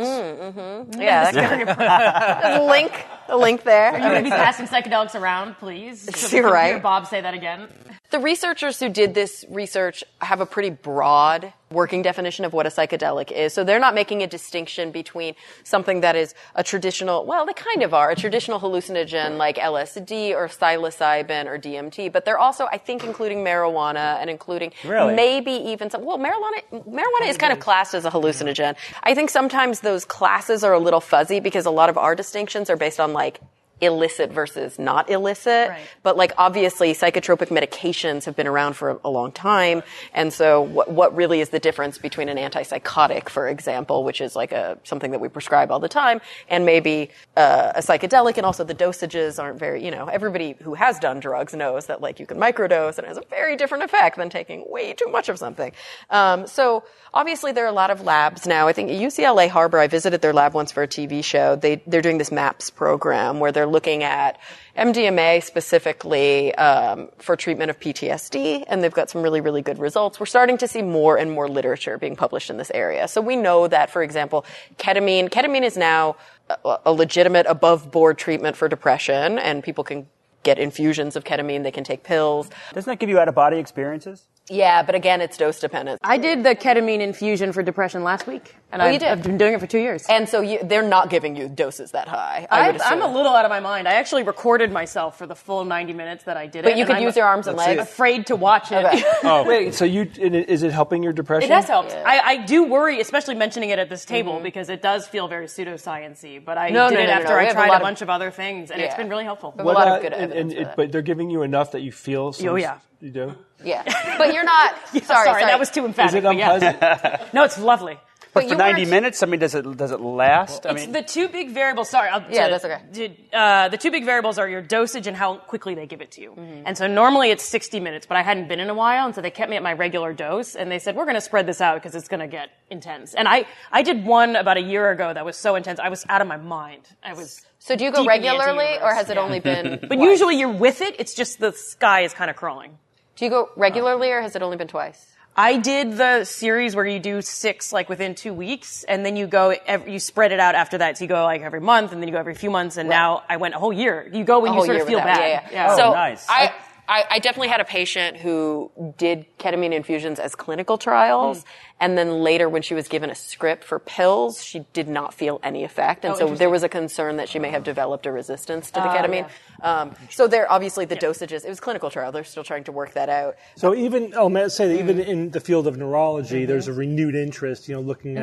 Yeah, that there's a link, a link there. Are you going to be passing psychedelics around, please? So we You're can right. hear Bob say that again. The researchers who did this research have a pretty broad working definition of what a psychedelic is. So they're not making a distinction between something that is a traditional, well, they kind of are, a traditional hallucinogen like L S D or psilocybin or D M T, but they're also, I think, including marijuana and including Really? maybe even some, well, marijuana, marijuana is kind of classed as a hallucinogen. I think sometimes those classes are a little fuzzy because a lot of our distinctions are based on like illicit versus not illicit. Right. But like obviously psychotropic medications have been around for a long time. And so what, what really is the difference between an antipsychotic, for example, which is like a, something that we prescribe all the time, and maybe uh, a psychedelic, and also the dosages aren't very, you know, everybody who has done drugs knows that like you can microdose and it has a very different effect than taking way too much of something. Um, so obviously there are a lot of labs now. I think at U C L A Harbor, I visited their lab once for a T V show. They, they're doing this MAPS program where they're looking at M D M A specifically um, for treatment of P T S D, and they've got some really, really good results. We're starting to see more and more literature being published in this area. So we know that, for example, ketamine, ketamine is now a, a legitimate above-board treatment for depression, and people can get infusions of ketamine. They can take pills. Doesn't that give you out-of-body experiences? Yeah, but again, it's dose dependent. I did the ketamine infusion for depression last week, and Oh, I've, you did? I've been doing it for two years. And so you, they're not giving you doses that high. I would I, I'm assume. a little out of my mind. I actually recorded myself for the full ninety minutes that I did it. But you and could I'm use your arms and legs. afraid to watch it. Okay. Oh, wait. So you is it helping your depression? It has helped. I, I do worry, especially mentioning it at this table, because it does feel very pseudoscience-y. But I No, did no, it no, no, after no. We I have a tried lot a of- bunch of other things, and it's Yeah. been really helpful. We have a lot of good and- evidence and for it- that. But they're giving you enough that you feel. Some, Oh, yeah. You do. Yeah, but you're not. sorry, sorry, sorry, that was too emphatic. Is it but yeah. unpleasant? No, it's lovely. But, But for you ninety weren't- minutes, I mean, does it does it last? I It's mean, the two big variables. Sorry, I'll, Yeah, to- that's okay. to- uh, the two big variables are your dosage and how quickly they give it to you. Mm-hmm. And so normally it's sixty minutes, but I hadn't been in a while, and so they kept me at my regular dose, and they said we're going to spread this out because it's going to get intense. And I I did one about a year ago that was so intense, I was out of my mind. I was. So do you go deep in the regularly, anti-universe. or has it Yeah. only been? But twice? usually you're with it. It's just the sky is kind of crawling. Do you go regularly, or has it only been twice? I did the series where you do six like within two weeks, and then you go every, you spread it out after that. So you go like every month, and then you go every few months, and now I went a whole year. You go when A you whole sort year of feel without- bad. Yeah, yeah. Oh, so nice. I, I, I definitely had a patient who did ketamine infusions as clinical trials, Mm. and then later when she was given a script for pills, she did not feel any effect, and Oh, so interesting. there was a concern that she may have developed a resistance to the Ah, ketamine. Um, so there, obviously, the dosages. It was clinical trial. They're still trying to work that out. So even, oh, may I say that even Mm-hmm. in the field of neurology, there's a renewed interest, you know, looking at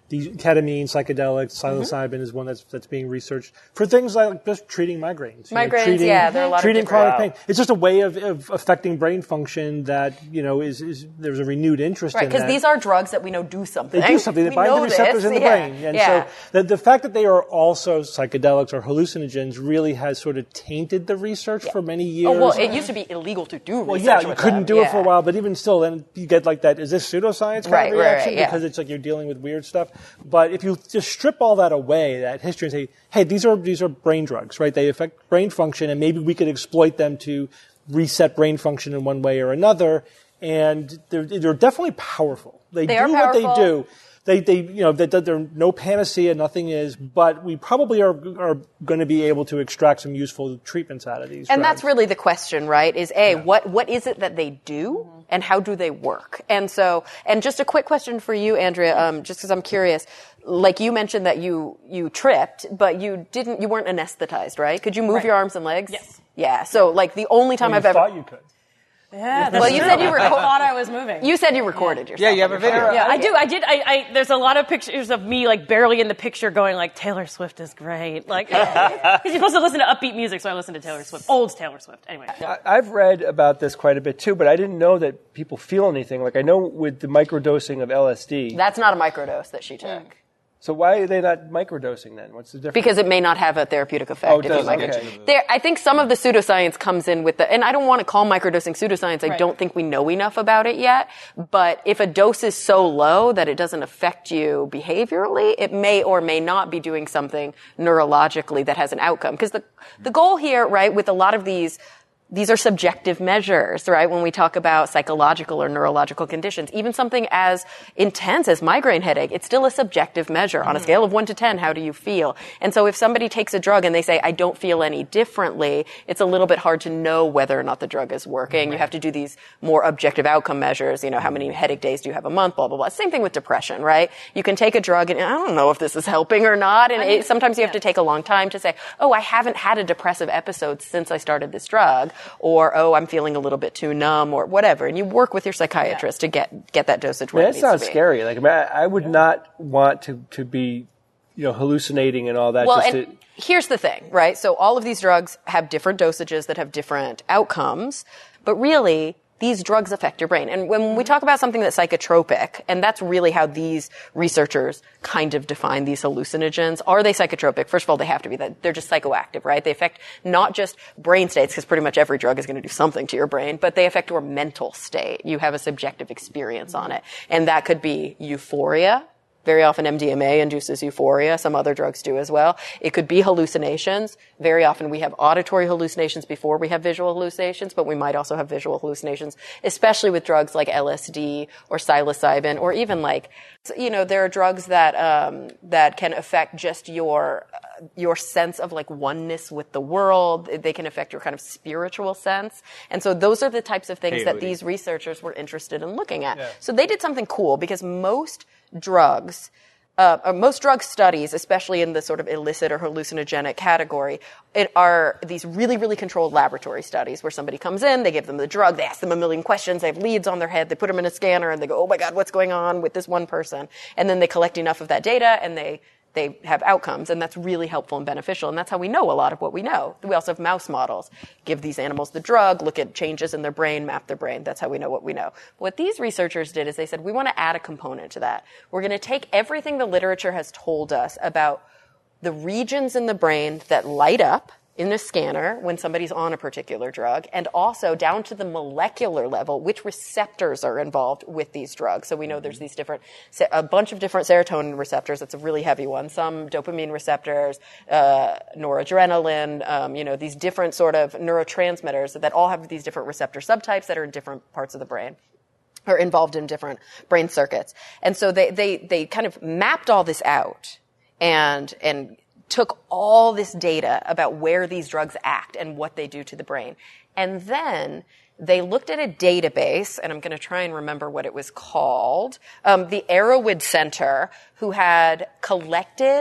these ketamine, psychedelics, psilocybin mm-hmm. is one that's that's being researched for things like just treating migraines. Migraines, you know, treating, yeah, there are a lot treating of different... chronic pain. It's just a way of, of affecting brain function that you know is, is there's a renewed interest right, in that. Right, because these are drugs that we know do something. They do something. They we bind the receptors this. in the yeah. brain, and yeah. so the, the fact that they are also psychedelics or hallucinogens really has sort of tainted the research yeah. for many years. Oh well, it used to be illegal to do. Well, research yeah, you with couldn't them. do yeah. it for a while, but even still, then you get like that. Is this pseudoscience kind right, of reaction? Right, right, yeah. Because it's like you're dealing with weird stuff. But if you just strip all that away, that history, and say, hey, these are these are brain drugs, right? They affect brain function, and maybe we could exploit them to reset brain function in one way or another. And they're, they're definitely powerful. They, they do are what powerful. they do. They, they, you know, they, they're no panacea, nothing is, but we probably are, are going to be able to extract some useful treatments out of these. And drugs. that's really the question, right? Is A, yeah. what, what is it that they do mm-hmm. and how do they work? And so, and just a quick question for you, Andrea, um, just because I'm curious. Like you mentioned that you, you tripped, but you didn't, you weren't anesthetized, right? Could you move right. your arms and legs? Yes. Yeah. So like the only time well, I've you ever. thought you could. Yeah, well, you said you I thought I was moving. You said you recorded yourself. Yeah, you have a video. Yeah, I do. I did. I, I there's a lot of pictures of me like barely in the picture, going like Taylor Swift is great. Like because you're supposed to listen to upbeat music, so I listen to Taylor Swift, old Taylor Swift. Anyway, I, I've read about this quite a bit too, but I didn't know that people feel anything. Like I know with the microdosing of L S D. That's not a microdose that she took. Mm. So why are they not microdosing then? What's the difference? Because it may not have a therapeutic effect. Oh, it if does, you microdose. okay. There, I think some of the pseudoscience comes in with the, and I don't want to call microdosing pseudoscience. I right. don't think we know enough about it yet. But if a dose is so low that it doesn't affect you behaviorally, it may or may not be doing something neurologically that has an outcome. Because the, the goal here, right, with a lot of these These are subjective measures, right? When we talk about psychological or neurological conditions, even something as intense as migraine headache, it's still a subjective measure. On a scale of one to ten, how do you feel? And so if somebody takes a drug and they say, I don't feel any differently, it's a little bit hard to know whether or not the drug is working. Right. You have to do these more objective outcome measures. You know, how many headache days do you have a month, blah, blah, blah. Same thing with depression, right? You can take a drug and I don't know if this is helping or not. And I mean, it, sometimes you have yeah. to take a long time to say, oh, I haven't had a depressive episode since I started this drug. Or, oh, I'm feeling a little bit too numb, or whatever. And you work with your psychiatrist yeah. to get get that dosage where Man, it needs that sounds to be. scary. Like, I, mean, I, I would yeah. not want to, to be, you know, hallucinating and all that. Well, just and to... here's the thing, right? So all of these drugs have different dosages that have different outcomes, but really, these drugs affect your brain. And when we talk about something that's psychotropic, and that's really how these researchers kind of define these hallucinogens, are they psychotropic? First of all, they have to be. That they're just psychoactive, right? They affect not just brain states, because pretty much every drug is going to do something to your brain, but they affect your mental state. You have a subjective experience on it. And that could be euphoria. Very often M D M A induces euphoria. Some other drugs do as well. It could be hallucinations. Very often we have auditory hallucinations before we have visual hallucinations, but we might also have visual hallucinations, especially with drugs like L S D or psilocybin, or even like, you know, there are drugs that, um, that can affect just your, uh, your sense of like oneness with the world. They can affect your kind of spiritual sense. And so those are the types of things hey, that Odie. these researchers were interested in looking at. Yeah. So they did something cool because most drugs, uh, or most drug studies, especially in the sort of illicit or hallucinogenic category, it are these really, really controlled laboratory studies where somebody comes in, they give them the drug, they ask them a million questions, they have leads on their head, they put them in a scanner, and they go, oh my God, what's going on with this one person? And then they collect enough of that data, and they they have outcomes, and that's really helpful and beneficial, and that's how we know a lot of what we know. We also have mouse models. Give these animals the drug, look at changes in their brain, map their brain. That's how we know what we know. What these researchers did is they said, we want to add a component to that. We're going to take everything the literature has told us about the regions in the brain that light up in a scanner when somebody's on a particular drug, and also down to the molecular level, which receptors are involved with these drugs. So we know there's these different, a bunch of different serotonin receptors. That's a really heavy one. Some dopamine receptors, uh, noradrenaline, um, you know, these different sort of neurotransmitters that all have these different receptor subtypes that are in different parts of the brain, or involved in different brain circuits. And so they, they, they kind of mapped all this out and, and, took all this data about where these drugs act and what they do to the brain. And then they looked at a database, and I'm going to try and remember what it was called, um, the Arrowwood Center, who had collected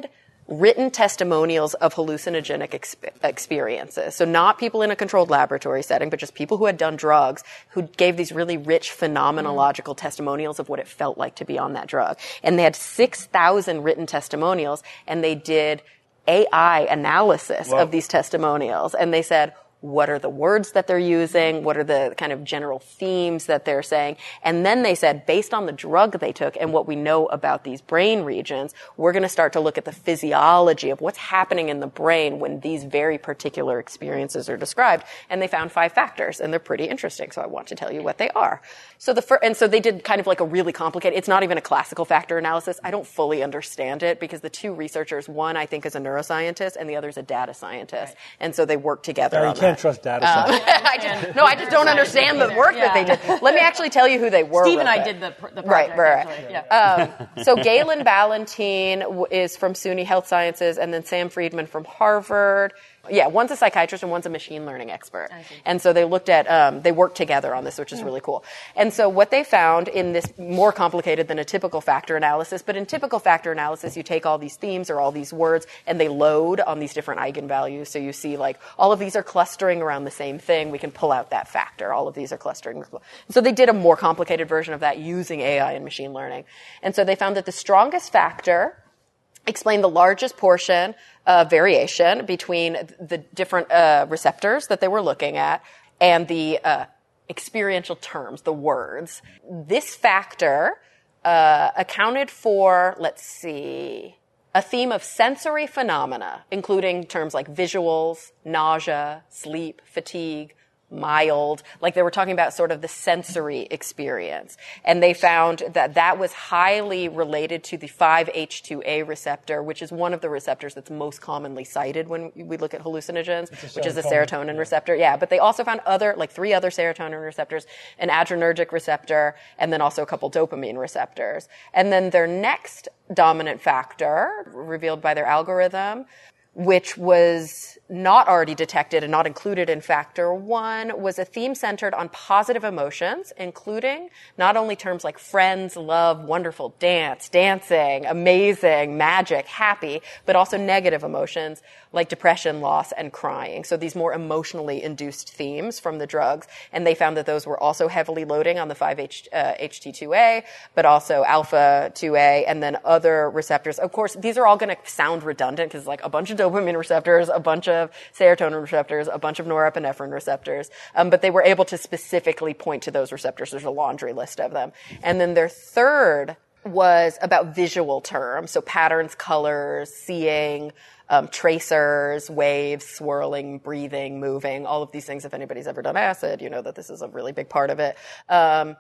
written testimonials of hallucinogenic exp- experiences. So not people in a controlled laboratory setting, but just people who had done drugs who gave these really rich phenomenological mm. testimonials of what it felt like to be on that drug. And they had six thousand written testimonials, and they did A I analysis Whoa. Of these testimonials. And they said, what are the words that they're using? What are the kind of general themes that they're saying? And then they said, based on the drug they took and what we know about these brain regions, we're going to start to look at the physiology of what's happening in the brain when these very particular experiences are described. And they found five factors, and they're pretty interesting. So I want to tell you what they are. So the fir- and so they did kind of like a really complicated, it's not even a classical factor analysis. I don't fully understand it because the two researchers, one I think is a neuroscientist and the other is a data scientist. Right. And so they work together no, on you that. can't trust data science. Um, I just, no, I just don't understand the work yeah. that they did. Let me actually tell you who they were. Steve and I it. did the, the project. Right, right, right. Yeah. Um, so Galen Ballantine is from SUNY Health Sciences, and then Sam Friedman from Harvard. Yeah, one's a psychiatrist and one's a machine learning expert. And so they looked at, um, they worked together on this, which is really cool. And so what they found in this, more complicated than a typical factor analysis, but in typical factor analysis, you take all these themes or all these words and they load on these different eigenvalues. So you see like, all of these are clustering around the same thing. We can pull out that factor. All of these are clustering. So they did a more complicated version of that using A I and machine learning. And so they found that the strongest factor explained the largest portion of variation between the different uh, receptors that they were looking at and the uh, experiential terms, the words. This factor uh, accounted for, let's see, a theme of sensory phenomena, including terms like visuals, nausea, sleep, fatigue, mild, like they were talking about sort of the sensory experience. And they found that that was highly related to the five H two A receptor, which is one of the receptors that's most commonly cited when we look at hallucinogens, which is a serotonin yeah. receptor. Yeah, but they also found other, like three other serotonin receptors, an adrenergic receptor, and then also a couple dopamine receptors. And then their next dominant factor, revealed by their algorithm, which was not already detected and not included in factor one, was a theme centered on positive emotions, including not only terms like friends, love, wonderful, dance, dancing, amazing, magic, happy, but also negative emotions like depression, loss, and crying. So these more emotionally induced themes from the drugs. And they found that those were also heavily loading on the five H T two A, but also alpha two A, and then other receptors. Of course, these are all going to sound redundant because like a bunch of dopamine receptors, a bunch of serotonin receptors, a bunch of norepinephrine receptors. Um, but they were able to specifically point to those receptors. There's a laundry list of them. And then their third was about visual terms. So patterns, colors, seeing, um, tracers, waves, swirling, breathing, moving, all of these things. If anybody's ever done acid, you know that this is a really big part of it. Um,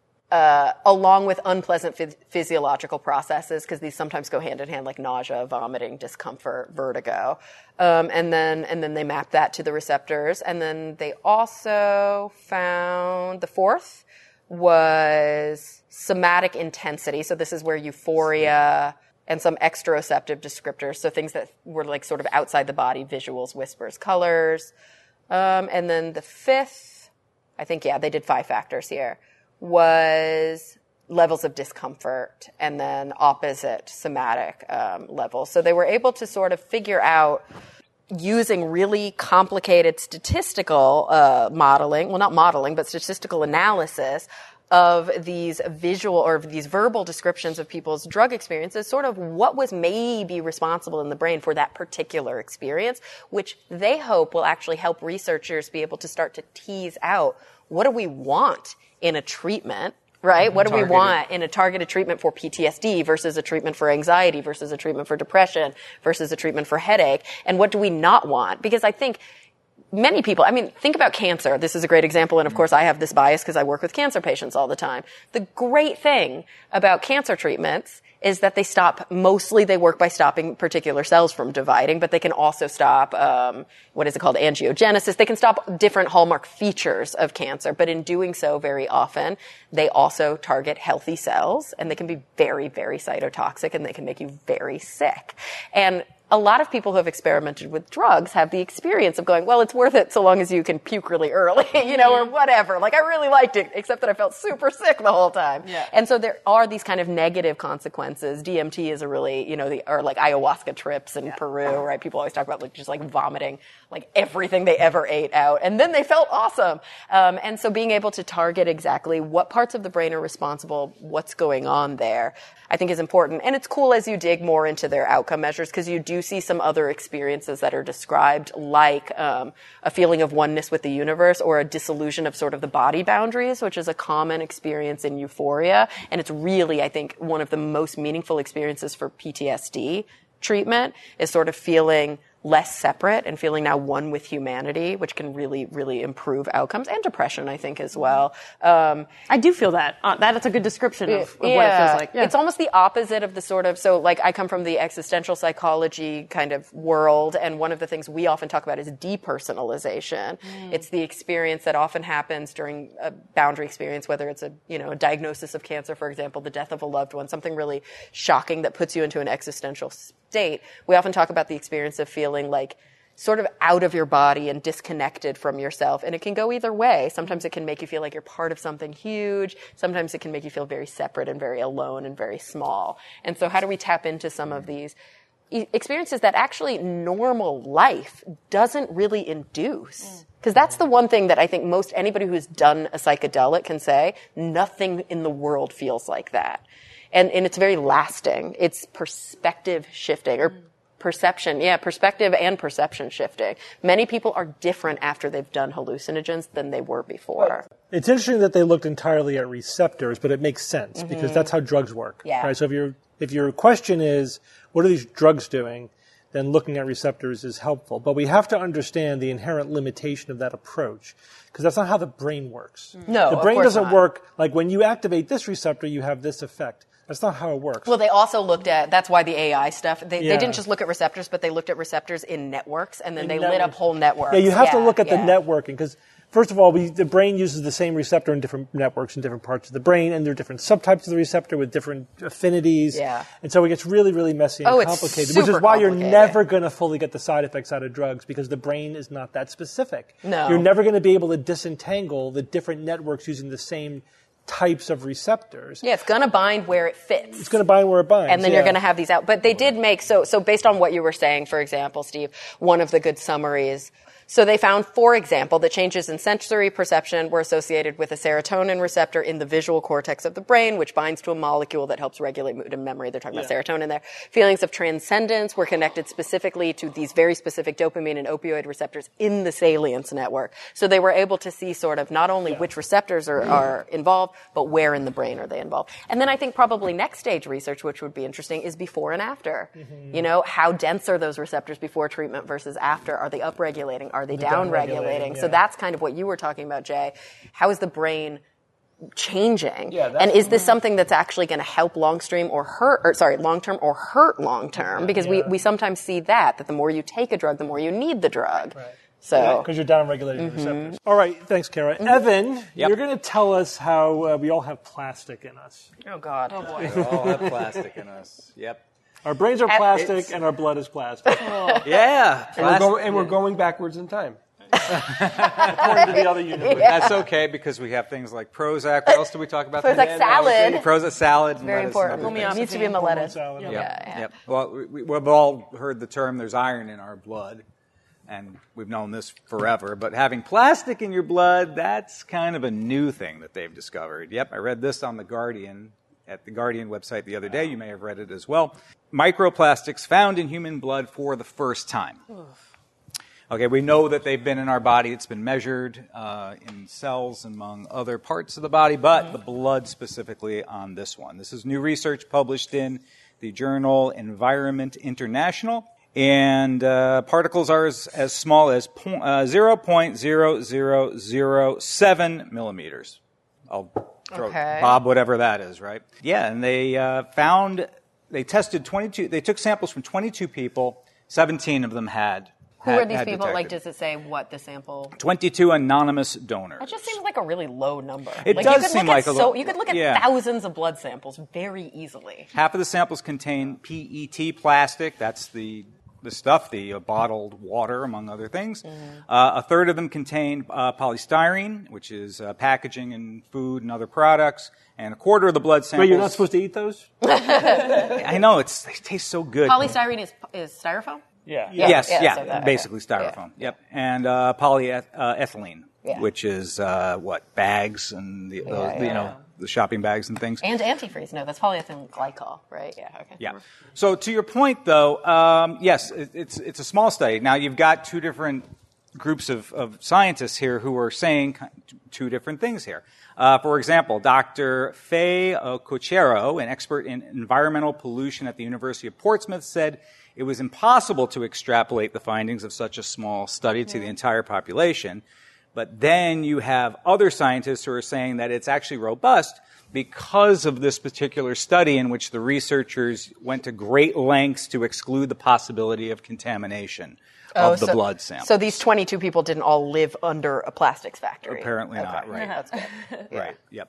Uh, along with unpleasant phys- physiological processes, because these sometimes go hand in hand, like nausea, vomiting, discomfort, vertigo, um, and then and then they map that to the receptors, and then they also found the fourth was somatic intensity. So this is where euphoria and some exteroceptive descriptors, so things that were like sort of outside the body, visuals, whispers, colors, um, and then the fifth, I think, yeah, they did five factors here, was levels of discomfort, and then opposite somatic um, levels. So they were able to sort of figure out, using really complicated statistical uh, modeling, well, not modeling, but statistical analysis of these visual or these verbal descriptions of people's drug experiences, sort of what was maybe responsible in the brain for that particular experience, which they hope will actually help researchers be able to start to tease out, what do we want in a treatment, right? Mm-hmm. What do targeted. we want in a targeted treatment for P T S D versus a treatment for anxiety versus a treatment for depression versus a treatment for headache? And what do we not want? Because I think many people, I mean, think about cancer. This is a great example. And of course, I have this bias because I work with cancer patients all the time. The great thing about cancer treatments is that they stop, mostly they work by stopping particular cells from dividing, but they can also stop, um, what is it called, angiogenesis. They can stop different hallmark features of cancer, but in doing so very often, they also target healthy cells, and they can be very, very cytotoxic, and they can make you very sick. And a lot of people who have experimented with drugs have the experience of going, well, it's worth it so long as you can puke really early, you know, or whatever. Like, I really liked it, except that I felt super sick the whole time. Yeah. And so there are these kind of negative consequences. D M T is a really, you know, the, or like ayahuasca trips in yeah. Peru, right? People always talk about like just like vomiting like everything they ever ate out. And then they felt awesome. Um, and so being able to target exactly what parts of the brain are responsible, what's going on there, I think is important. And it's cool as you dig more into their outcome measures because you do see some other experiences that are described like um, a feeling of oneness with the universe or a disillusion of sort of the body boundaries, which is a common experience in euphoria. And it's really, I think, one of the most meaningful experiences for P T S D treatment is sort of feeling less separate and feeling now one with humanity, which can really, really improve outcomes, and depression, I think, as well. Um, I do feel that. Uh, that's a good description of, of yeah. what it feels like. Yeah. It's almost the opposite of the sort of, so like I come from the existential psychology kind of world, and one of the things we often talk about is depersonalization. Mm. It's the experience that often happens during a boundary experience, whether it's a, you know, a diagnosis of cancer, for example, the death of a loved one, something really shocking that puts you into an existential state. We often talk about the experience of feeling like sort of out of your body and disconnected from yourself. And it can go either way. Sometimes it can make you feel like you're part of something huge. Sometimes it can make you feel very separate and very alone and very small. And so how do we tap into some of these experiences that actually normal life doesn't really induce? Because that's the one thing that I think most anybody who's done a psychedelic can say, nothing in the world feels like that. And, and it's very lasting. It's perspective shifting or perception. Yeah, perspective and perception shifting. Many people are different after they've done hallucinogens than they were before. It's interesting that they looked entirely at receptors, but it makes sense mm-hmm. because that's how drugs work. Yeah. Right? So if your if your question is, what are these drugs doing? Then looking at receptors is helpful. But we have to understand the inherent limitation of that approach because that's not how the brain works. No, the brain of course doesn't not. work like when you activate this receptor, you have this effect. That's not how it works. Well, they also looked at, that's why the A I stuff, they, yeah. they didn't just look at receptors, but they looked at receptors in networks, and then in they networks. lit up whole networks. Yeah, you have yeah, to look at yeah. the networking, because first of all, we, the brain uses the same receptor in different networks in different parts of the brain, and there are different subtypes of the receptor with different affinities. Yeah. And so it gets really, really messy and oh, complicated, it's which is why you're complicated. never going to fully get the side effects out of drugs, because the brain is not that specific. No. You're never going to be able to disentangle the different networks using the same types of receptors. Yeah, it's going to bind where it fits. It's going to bind where it binds. And then yeah. you're going to have these out. But they did make, so, so based on what you were saying, for example, Steve, one of the good summaries, so they found, for example, that changes in sensory perception were associated with a serotonin receptor in the visual cortex of the brain, which binds to a molecule that helps regulate mood and memory. They're talking yeah. about serotonin there. Feelings of transcendence were connected specifically to these very specific dopamine and opioid receptors in the salience network. So they were able to see sort of not only yeah. which receptors are, are involved, but where in the brain are they involved. And then I think probably next stage research, which would be interesting, is before and after. Mm-hmm. You know, how dense are those receptors before treatment versus after? Are they upregulating? Are they down-regulating? Yeah. So that's kind of what you were talking about, Jay. How is the brain changing? Yeah, and is this something that's actually going to help long-stream or hurt, or sorry, long-term or hurt long-term? Because yeah. we, we sometimes see that, that the more you take a drug, the more you need the drug. Right. So, because you're down-regulating mm-hmm. the receptors. All right, thanks, Kara. Mm-hmm. Evan, Yep. you're going to tell us how uh, we all have plastic in us. oh God. Oh boy. We all have plastic in us. Yep. Our brains are At- plastic it's- and our blood is plastic. Yeah. And we're, plastic- go- and we're going backwards in time. According to the other universe. That's okay because we have things like Prozac. What else did we talk about? Prozac today? salad. Prozac salad. and Very lettuce and important. other things. It needs to be in the lettuce. Salad. Yep. Yeah, yeah. Yep. Well, we, we've all heard the term there's iron in our blood, and we've known this forever. But having plastic in your blood, that's kind of a new thing that they've discovered. Yep, I read this on The Guardian, at the Guardian website the other day. You may have read it as well. Microplastics found in human blood for the first time. Okay, we know that they've been in our body. It's been measured uh, in cells among other parts of the body, but the blood specifically on this one. This is new research published in the journal Environment International, and uh, particles are as, as small as po- uh, zero point zero zero zero seven millimeters. I'll throw Okay. Bob whatever that is, right? Yeah, and they uh, found, they tested twenty-two, they took samples from twenty-two people, seventeen of them had Who had- are these had people? Like, detected. does it say what the sample? twenty-two anonymous donors. That just seems like a really low number. It like, does you could seem look like at a so low- you could look at yeah. thousands of blood samples very easily. Half of the samples contain P E T plastic. That's the this stuff, the uh, bottled water, among other things. Mm-hmm. Uh, a third of them contain uh, polystyrene, which is uh, packaging in food and other products, and a quarter of the blood samples. Wait, you're not supposed to eat those? I know, it's, they taste so good. Polystyrene is, is styrofoam? Yeah. yeah. Yes, yeah, yeah, so that, basically okay. styrofoam. Yeah. Yep, and uh, polyethylene, yeah. which is uh, what bags and the, yeah, those, yeah. you know the shopping bags and things. And antifreeze. No, that's polyethylene glycol, right? Yeah. Okay. Yeah. So to your point, though, um, yes, it, it's it's a small study. Now you've got two different groups of, of scientists here who are saying two different things here. Uh, for example, Doctor Faye Cochero, an expert in environmental pollution at the University of Portsmouth, said it was impossible to extrapolate the findings of such a small study to the entire population. But then you have other scientists who are saying that it's actually robust because of this particular study in which the researchers went to great lengths to exclude the possibility of contamination oh, of the so, blood sample. So these twenty-two people didn't all live under a plastics factory? Apparently okay. not, right. That's good. Yeah. Right, yep.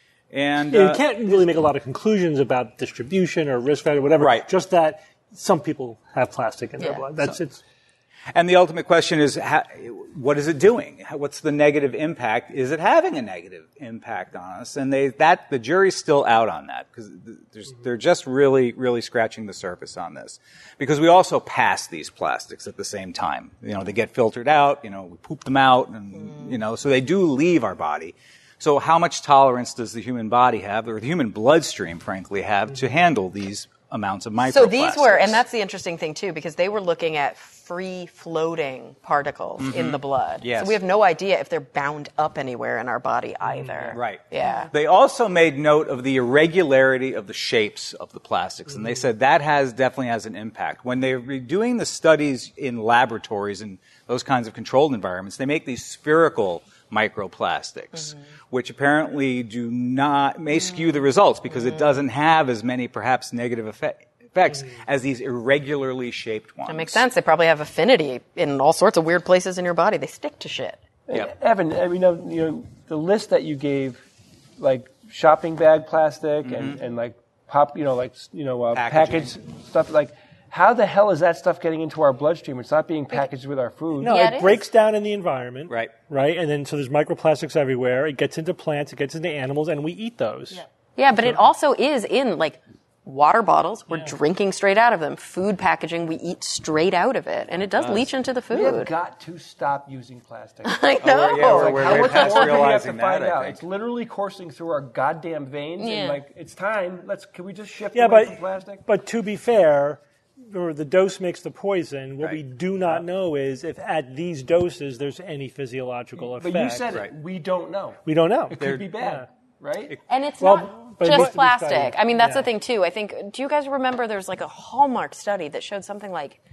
And yeah, uh, you can't really make a lot of conclusions about distribution or risk factor, whatever. Right. Just that some people have plastic in their Yeah. blood. That's So- it's. And the ultimate question is, how, what is it doing? What's the negative impact? Is it having a negative impact on us? And they, that, the jury's still out on that because they're just really, really scratching the surface on this. Because we also pass these plastics at the same time. You know, they get filtered out, you know, we poop them out, and, you know, so they do leave our body. So how much tolerance does the human body have, or the human bloodstream, frankly, have to handle these amounts of microplastics? So these were, and that's the interesting thing too, because they were looking at free floating particles mm-hmm. in the blood. Yes. So we have no idea if they're bound up anywhere in our body either. Right. Yeah. They also made note of the irregularity of the shapes of the plastics, and they said that has definitely has an impact. When they were doing the studies in laboratories and those kinds of controlled environments, they make these spherical microplastics, mm-hmm. which apparently do not, may skew the results because mm-hmm. it doesn't have as many perhaps negative effect, effects mm-hmm. as these irregularly shaped ones. That makes sense. They probably have affinity in all sorts of weird places in your body. They stick to shit. Yep. Evan, I mean, you know, you know, the list that you gave, like shopping bag plastic mm-hmm. and, and like pop, you know, like, you know, uh, packaged stuff, like, how the hell is that stuff getting into our bloodstream? It's not being packaged with our food. No, yeah, it, it breaks down in the environment. Right. Right? And then so there's microplastics everywhere. It gets into plants, it gets into animals, and we eat those. Yeah, yeah but it also is in, like, water bottles. We're yeah. drinking straight out of them. Food packaging, we eat straight out of it. And it does uh, leach into the food. We have got to stop using plastic. I know. Oh, yeah, we're, like, we're how much more do we have to that, find I out? think. It's literally coursing through our goddamn veins. Yeah. And, like, it's time. Let's, can we just shift yeah, away but, from plastic? But to be fair, or the dose makes the poison. What right. we do not know is if at these doses there's any physiological effect. But you said right. it. We don't know. We don't know. It could be bad, yeah. right? And it's well, not but it just plastic. studied. I mean, that's yeah. the thing, too. I think, do you guys remember there's like a Hallmark study that showed something like,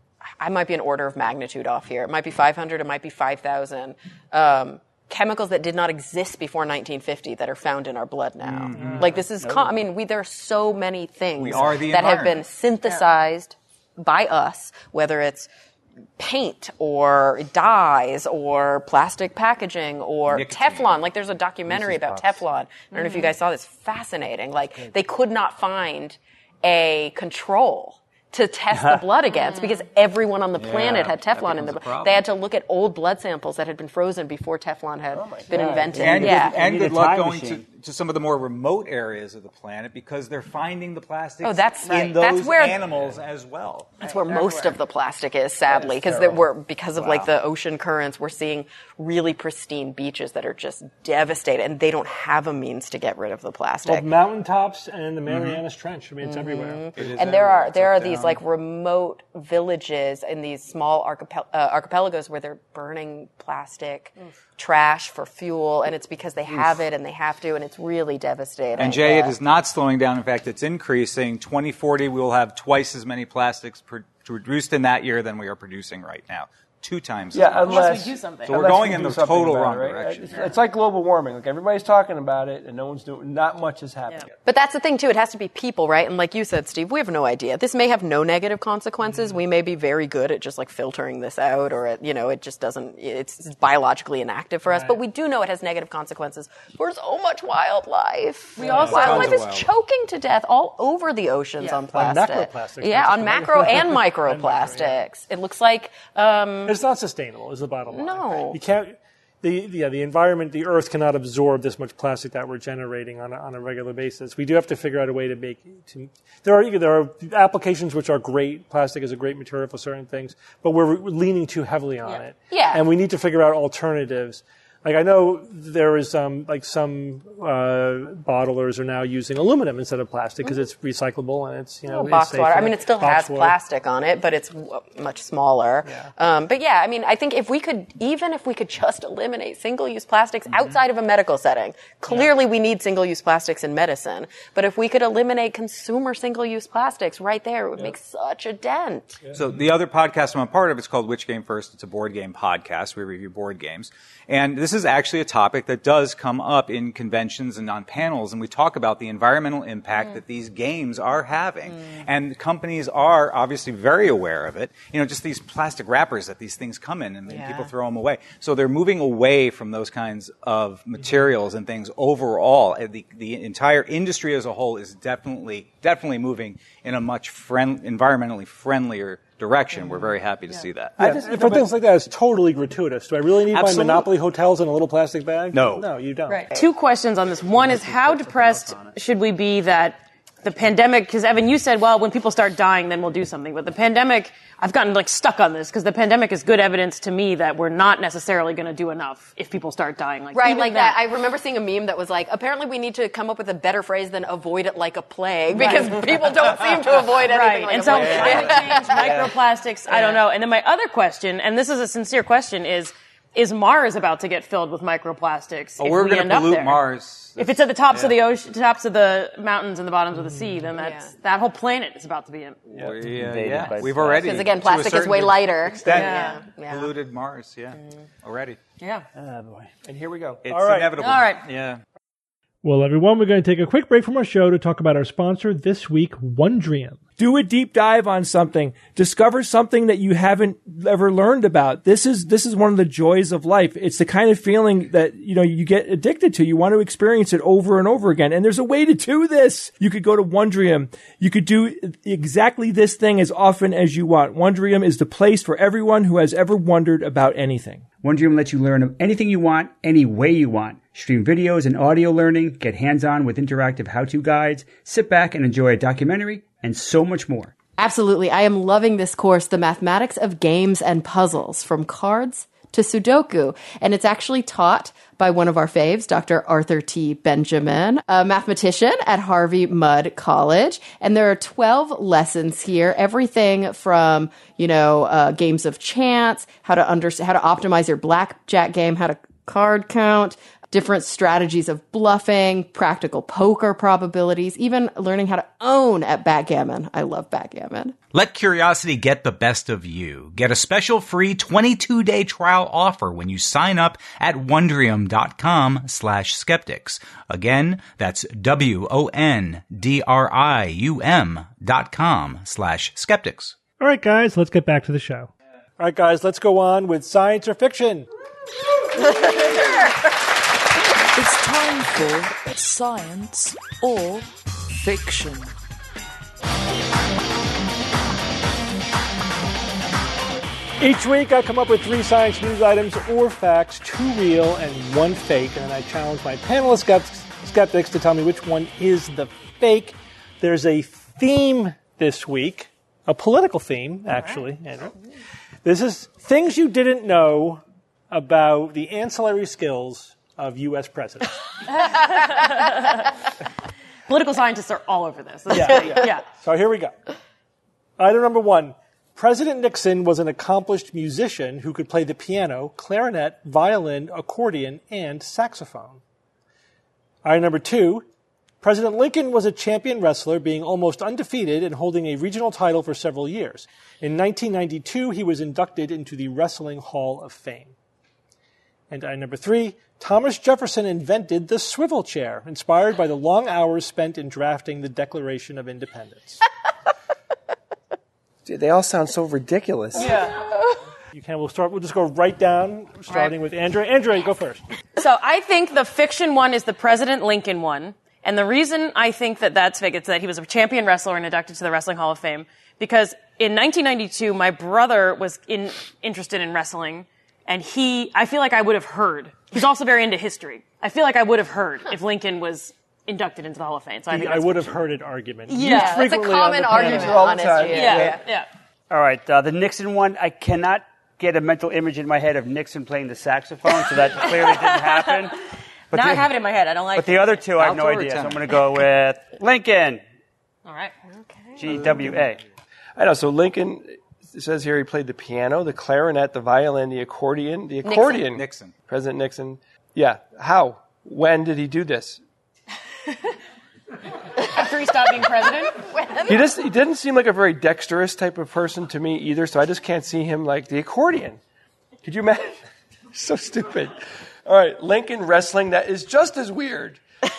I might be an order of magnitude off here. It might be five hundred, it might be five thousand. Um, chemicals that did not exist before nineteen fifty that are found in our blood now. Mm-hmm. Like this is, con- I mean, we there are so many things we are the that have been synthesized yeah. by us, whether it's paint or dyes or plastic packaging or Nicotine. Teflon. Like there's a documentary about Pops. Teflon. I don't mm-hmm. know if you guys saw this. Fascinating. Like they could not find a control to test the blood against because everyone on the planet yeah, had Teflon in the blood. They had to look at old blood samples that had been frozen before Teflon had oh been God. invented. And yeah. good, and You good need a luck time going to, machine. to some of the more remote areas of the planet because they're finding the plastics Oh, that's- in those that's where- animals as well. That's where most of the plastic is, sadly, because we're because of Wow. like the ocean currents, we're seeing really pristine beaches that are just devastated, and they don't have a means to get rid of the plastic. Well, mountaintops and the Marianas Trench. I mean, it's everywhere. It is and there are everywhere. there are It's up, these down. like remote villages in these small archipel- uh, archipelagos where they're burning plastic trash for fuel, and it's because they have it and they have to, and it's really devastating. And Jay, yeah. it is not slowing down. In fact, it's increasing. twenty forty, we will have twice as many plastics pro- produced in that year than we are producing right now. two times. Yeah, as much. unless, Unless we do something. So we're unless going we in do the something total about wrong it, right? direction. It's, it's like global warming. Like everybody's talking about it, and no one's doing. Not much is happening. Yeah. But that's the thing too. It has to be people, right? And like you said, Steve, we have no idea. This may have no negative consequences. We may be very good at just like filtering this out, or it, you know, it just doesn't. It's biologically inactive for us. But we do know it has negative consequences for so much wildlife. We also- wildlife Tons is of wildlife. choking to death all over the oceans Yeah. on On plastic. macroplastics, Yeah, not on just macro micro. and microplastics. It looks like. Um, It's not sustainable, is the bottom line. No. You can't, the, yeah, the environment, the earth cannot absorb this much plastic that we're generating on a, on a regular basis. We do have to figure out a way to make, to, there are, there are applications which are great. Plastic is a great material for certain things, but we're leaning too heavily on it. Yeah. And we need to figure out alternatives. Like I know there is um, like some uh, bottlers are now using aluminum instead of plastic because it's recyclable and it's you know Oh, box it's water. I safer. mean, it still Box has water. plastic on it, but it's w- much smaller. Yeah. Um, but yeah, I mean, I think if we could, even if we could just eliminate single-use plastics Mm-hmm. outside of a medical setting, clearly we need single-use plastics in medicine. But if we could eliminate consumer single-use plastics right there, it would make such a dent. So the other podcast I'm a part of, it's called Which Game First? It's a board game podcast. We review board games. And this is actually a topic that does come up in conventions and on panels, and we talk about the environmental impact Mm. that these games are having. And companies are obviously very aware of it. You know, just these plastic wrappers that these things come in, and Yeah. people throw them away. So they're moving away from those kinds of materials and things overall. And The, the entire industry as a whole is definitely, definitely moving in a much friend, environmentally friendlier direction. We're very happy to see that. Yeah, and for things like that, it's totally gratuitous. Do I really need Absolutely. my Monopoly hotels in a little plastic bag? No. No, you don't. Right. Two questions on this. One is how depressed should we be that the pandemic, because Evan, you said, well, when people start dying, then we'll do something. But the pandemic, I've gotten like stuck on this because the pandemic is good evidence to me that we're not necessarily going to do enough if people start dying. Like Right, even like that. I remember seeing a meme that was like, apparently we need to come up with a better phrase than avoid it like a plague because people don't seem to avoid anything Right, like and a so plague. climate change, microplastics, I don't know. And then my other question, and this is a sincere question, is is Mars about to get filled with microplastics? Oh, if we're we going end to up pollute there? Mars. If it's at the tops of Yeah. the ocean, tops of the mountains and the bottoms of the sea, then that's Yeah. that whole planet is about to be in. We, uh, Invaded yeah, by we've plastic. already. Because again, to a plastic is certain way lighter. extent, Yeah. Yeah. polluted Mars. Yeah, already. Yeah. Oh, boy. And here we go. It's All right. inevitable. All right. Yeah. Well, everyone, we're going to take a quick break from our show to talk about our sponsor this week, Wondrium. Do a deep dive on something. Discover something that you haven't ever learned about. This is this is one of the joys of life. It's the kind of feeling that, you know, you get addicted to. You want to experience it over and over again. And there's a way to do this. You could go to Wondrium. You could do exactly this thing as often as you want. Wondrium is the place for everyone who has ever wondered about anything. Wondrium lets you learn anything you want, any way you want. Stream videos and audio learning, get hands-on with interactive how-to guides, sit back and enjoy a documentary, and so much more. Absolutely. I am loving this course, The Mathematics of Games and Puzzles, from cards to Sudoku. And it's actually taught by one of our faves, Doctor Arthur T. Benjamin, a mathematician at Harvey Mudd College. And there are twelve lessons here, everything from, you know, uh, games of chance, how to under, how to optimize your blackjack game, how to card count, different strategies of bluffing, practical poker probabilities, even learning how to own at backgammon. I love backgammon. Let curiosity get the best of you. Get a special free twenty-two day trial offer when you sign up at Wondrium.com slash skeptics. Again, that's W-O-N-D-R-I-U-M dot com slash skeptics. All right, guys, let's get back to the show. All right, guys, let's go on with science or fiction. It's time for science or fiction. Each week, I come up with three science news items or facts, two real and one fake, and I challenge my panelist skeptics, skeptics to tell me which one is the fake. There's a theme this week, a political theme, actually. Andrew. This is things you didn't know about the ancillary skills of U S presidents. Political scientists are all over this. That's Yeah, great. yeah. yeah. So here we go. Item number one. President Nixon was an accomplished musician who could play the piano, clarinet, violin, accordion, and saxophone. Item number two. President Lincoln was a champion wrestler, being almost undefeated and holding a regional title for several years. In nineteen ninety-two, he was inducted into the Wrestling Hall of Fame. And uh, number three, Thomas Jefferson invented the swivel chair, inspired by the long hours spent in drafting the Declaration of Independence. Dude, they all sound so ridiculous. Yeah. You can. We'll start. We'll just go right down, starting right. with Andrea. Andrea, you go first. So I think the fiction one is the President Lincoln one. And the reason I think that that's fake is that he was a champion wrestler and inducted to the Wrestling Hall of Fame. Because in nineteen ninety-two, my brother was in, interested in wrestling. And he, I feel like I would have heard. He's also very into history. I feel like I would have heard if Lincoln was inducted into the Hall of Fame. So I, think I would have heard an argument. Yeah, it's a common argument on his yeah, yeah, yeah. All right, uh, the Nixon one, I cannot get a mental image in my head of Nixon playing the saxophone, so that clearly didn't happen. But now the, I have it in my head. I don't like But the other two, I have no idea, so I'm going to go with Lincoln. All right. Okay. G W A. I know, so Lincoln, it says here he played the piano, the clarinet, the violin, the accordion. The accordion. Nixon. Nixon. President Nixon. Yeah. How? When did he do this? After he stopped being president? He just he didn't seem like a very dexterous type of person to me either, so I just can't see him like the accordion. Could you imagine? So stupid. All right, Lincoln wrestling, that is just as weird.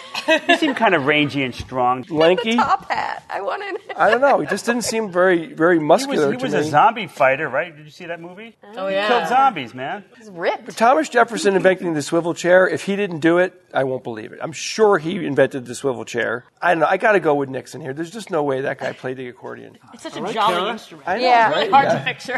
He seemed kind of rangy and strong. Lanky. The top hat. I wanted. I don't know. He just didn't seem very, very muscular he was, he to was me. a zombie fighter, right? Did you see that movie? Oh, yeah. He killed zombies, man. He's ripped. But Thomas Jefferson inventing the swivel chair, if he didn't do it, I won't believe it. I'm sure he invented the swivel chair. I don't know. I got to go with Nixon here. There's just no way that guy played the accordion. It's such a right, jolly Kara? instrument. I know, Yeah. It's really right? hard Yeah. to picture.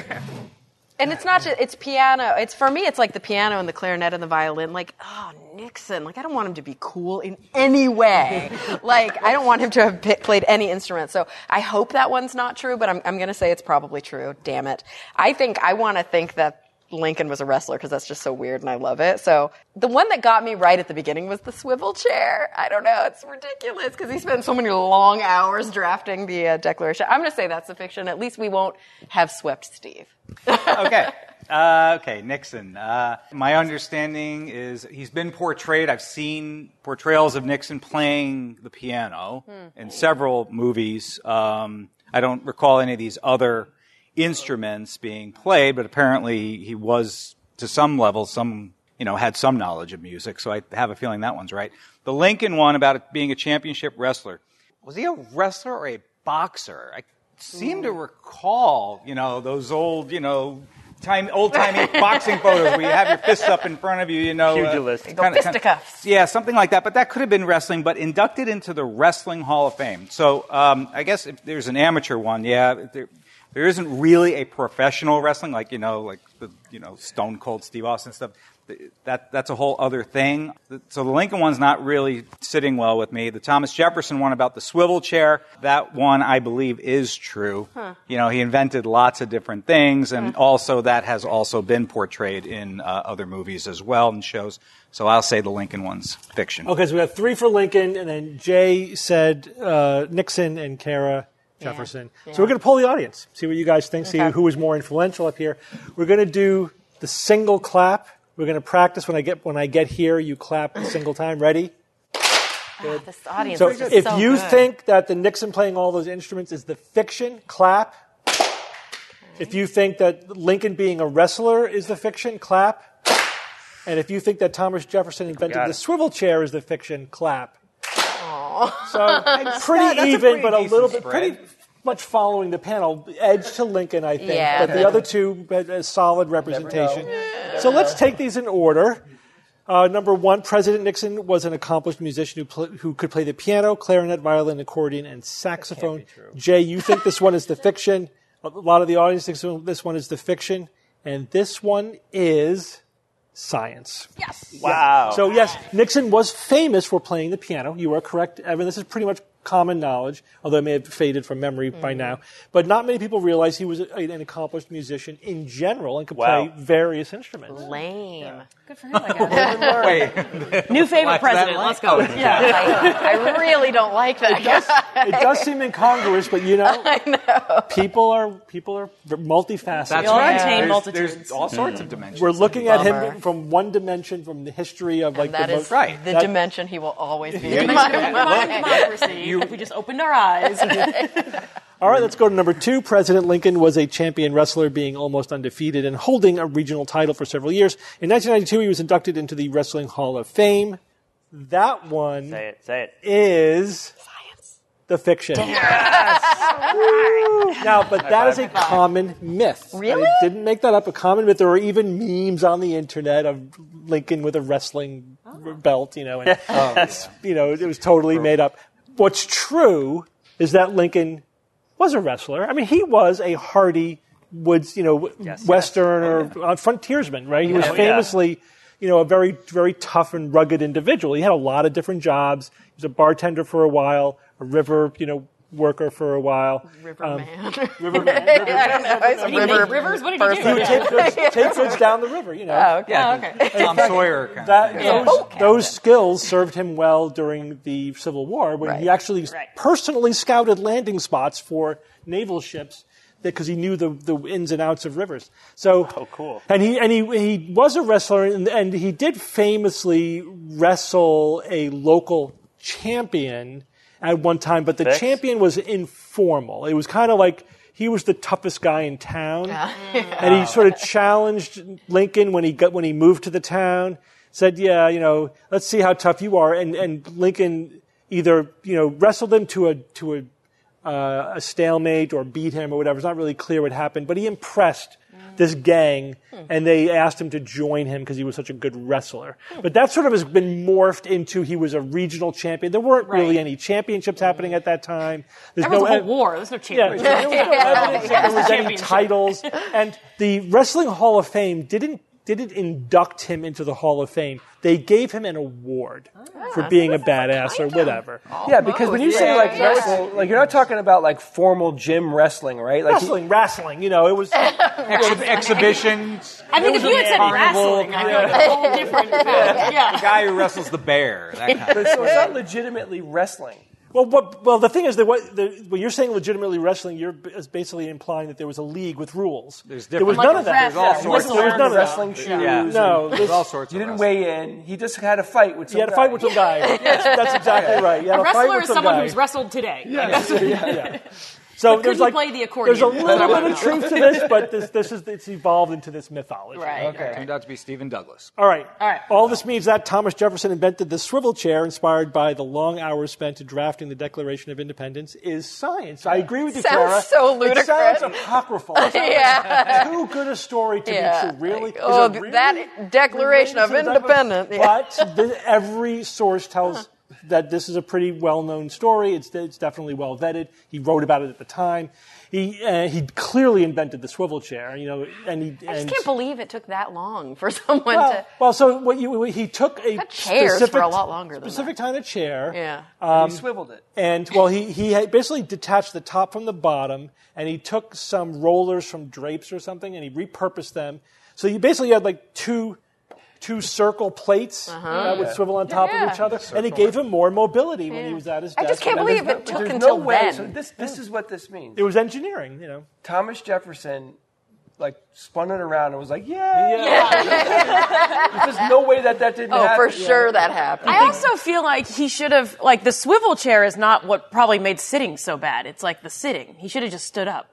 And it's not just, it's piano. It's, for me, it's like the piano and the clarinet and the violin. Like, oh, Nixon. Like, I don't want him to be cool in any way. Like, I don't want him to have p- played any instrument. So I hope that one's not true, but I'm, I'm going to say it's probably true. Damn it. I think, I want to think that Lincoln was a wrestler because that's just so weird and I love it. So the one that got me right at the beginning was the swivel chair. I don't know. It's ridiculous because he spent so many long hours drafting the uh, Declaration. I'm going to say that's the fiction. At least we won't have swept Steve. Okay. Uh, okay, Nixon. Uh, my understanding is he's been portrayed. I've seen portrayals of Nixon playing the piano hmm. in several movies. Um, I don't recall any of these other instruments being played, but apparently he was, to some level, some you know had some knowledge of music. So I have a feeling that one's right. The Lincoln one about it being a championship wrestler. Was he a wrestler or a boxer? I seem to recall, you know, those old, you know. Time, old-timey boxing photos where you have your fists up in front of you, you know. Pugilist. Uh, Go fisticuffs. Yeah, something like that. But that could have been wrestling, but inducted into the Wrestling Hall of Fame. So um, I guess if there's an amateur one, yeah, there, there isn't really a professional wrestling, like, you know, like the, you know, Stone Cold Steve Austin stuff. That That's a whole other thing. So the Lincoln one's not really sitting well with me. The Thomas Jefferson one about the swivel chair, that one I believe is true. Huh. You know, he invented lots of different things, and huh. also that has also been portrayed in uh, other movies as well and shows. So I'll say the Lincoln one's fiction. Okay, so we got three for Lincoln, and then Jay said uh, Nixon and Kara Jefferson. Yeah. Yeah. So we're going to poll the audience, see what you guys think, see okay. who was more influential up here. We're going to do the single clap. We're going to practice when I get when I get here. You clap a single time. Ready? Good. This audience so is just if so you good. think that the Nixon playing all those instruments is the fiction, clap. Okay. If you think that Lincoln being a wrestler is the fiction, clap. And if you think that Thomas Jefferson invented the swivel chair is the fiction, clap. Aww. So pretty yeah, even, pretty but a little bit spread. pretty much following the panel. Edge to Lincoln, I think. Yeah, but the other two had a solid representation. So let's take these in order. Uh, number one, President Nixon was an accomplished musician who, pl- who could play the piano, clarinet, violin, accordion, and saxophone. Jay, you think this one is the fiction. A lot of the audience thinks this one is the fiction. And this one is science. Yes. Wow. So, yes, Nixon was famous for playing the piano. You are correct, Evan. This is pretty much common knowledge, although it may have faded from memory mm-hmm. by now. But not many people realize he was a, an accomplished musician in general and could wow. play various instruments. Lame. Yeah. Good for him, I guess. Wait. New favorite president. Let's go. Yeah. I, I really don't like that. It does, it does seem incongruous, but you know, I know. people are people are multifaceted. That's We all right. contain There's, multitudes. there's all sorts of dimensions. We're looking at Bummer. him from one dimension, from the history of like And that the is most, right. the that, dimension he will always be. The in dimension my of modern mind. democracy. If we just opened our eyes. All right, let's go to number two. President Lincoln was a champion wrestler, being almost undefeated and holding a regional title for several years. In nineteen ninety-two, he was inducted into the Wrestling Hall of Fame. That one Say it. Say it. is Science. the fiction. Now, but that is a common myth. Really? I didn't make that up. A common myth. There are even memes on the internet of Lincoln with a wrestling oh. belt. You know, and oh, yeah. you know, it was totally made up. What's true is that Lincoln was a wrestler. I mean, he was a hardy woods, you know, yes, Western yes. Oh, or yeah. frontiersman, right? He was Oh, famously, yeah. you know, a very, very tough and rugged individual. He had a lot of different jobs. He was a bartender for a while, a river, you know, worker for a while. Riverman. Um, Riverman. River I don't know. He's a Did he river make rivers? What did he do? person. He would take goods, take goods down the river, you know. Oh, okay. Yeah, Oh, okay. Tom Sawyer kind That, of thing. those, Yeah. those skills served him well during the Civil War when Right. he actually Right. personally scouted landing spots for naval ships because he knew the, the ins and outs of rivers. So, Oh, cool. And he and he he was a wrestler, and, and he did famously wrestle a local champion at one time, but the Fix? champion was informal. It was kind of like he was the toughest guy in town, and he sort of challenged Lincoln when he got when he moved to the town. Said, "Yeah, you know, let's see how tough you are." And and Lincoln either you know wrestled him to a to a uh, a stalemate or beat him or whatever. It's not really clear what happened, but he impressed this gang, and they asked him to join him because he was such a good wrestler. But that sort of has been morphed into he was a regional champion. There weren't Right. really any championships happening at that time. There's There was no a whole ev- war. There's no Yeah, championship. there was no evidence that there was any Championship. titles. And the Wrestling Hall of Fame didn't didn't induct him into the Hall of Fame. They gave him an award for being a badass or whatever. Yeah, because when you say like yeah. wrestle, like you're not talking about like formal gym wrestling, right? Like Wrestling, wrestling, you know, it was Exhi- exhibitions. I think if you had said Carnival, wrestling, I feel like a whole different thing. The Yeah. guy who wrestles the bear. That kind of but so it's not legitimately wrestling. Well, what, well, the thing is that what, the, when you're saying legitimately wrestling, you're b- is basically implying that there was a league with rules. There's there was different- none of that. Like a There's all wrestler. sorts. There was none of that. wrestling shoes. Yeah. No, There's this- all sorts You of didn't wrestling. weigh in. He just had a fight with some You had a guy. fight with some guy. Yes, that's exactly right. You had A a fight wrestler with is some someone guy. who's wrestled today. yeah, yeah. So But could there's he like play the accordion? there's a That's what I little wanna bit of know. truth to this, but this this is it's evolved into this mythology. Right. Okay. Turned out to be Stephen Douglas. All right. All right. All this means that Thomas Jefferson invented the swivel chair, inspired by the long hours spent in drafting the Declaration of Independence, is science. I agree with you, Sounds Clara. so It ludicrous. sounds apocryphal. It sounds Yeah. too good a story to Yeah. be true. Really? Like, Is oh, it really that Declaration of related to the Independence. Declaration? But the, every source tells that this is a pretty well-known story. It's, it's definitely well vetted. He wrote about it at the time. He uh, he clearly invented the swivel chair, you know, and he. I just and, can't believe it took that long for someone well, to. well, so what you he took a Had chairs specific, for a lot longer than specific kind of chair. Yeah. Um, he swiveled it. And well, he he had basically detached the top from the bottom, and he took some rollers from drapes or something, and he repurposed them. So you basically had like two. Two circle plates that would swivel on top Yeah. of each other, and it gave him more mobility when he was at his I desk. just can't And believe there's it no- took There's until no way. then. So this this is what this means. It was engineering, you know. Thomas Jefferson, like spun it around and was like, yeah. There's no way that that didn't Oh, happen. for sure that happened. I also feel like he should have, like, the swivel chair is not what probably made sitting so bad. It's like the sitting. He should have just stood up.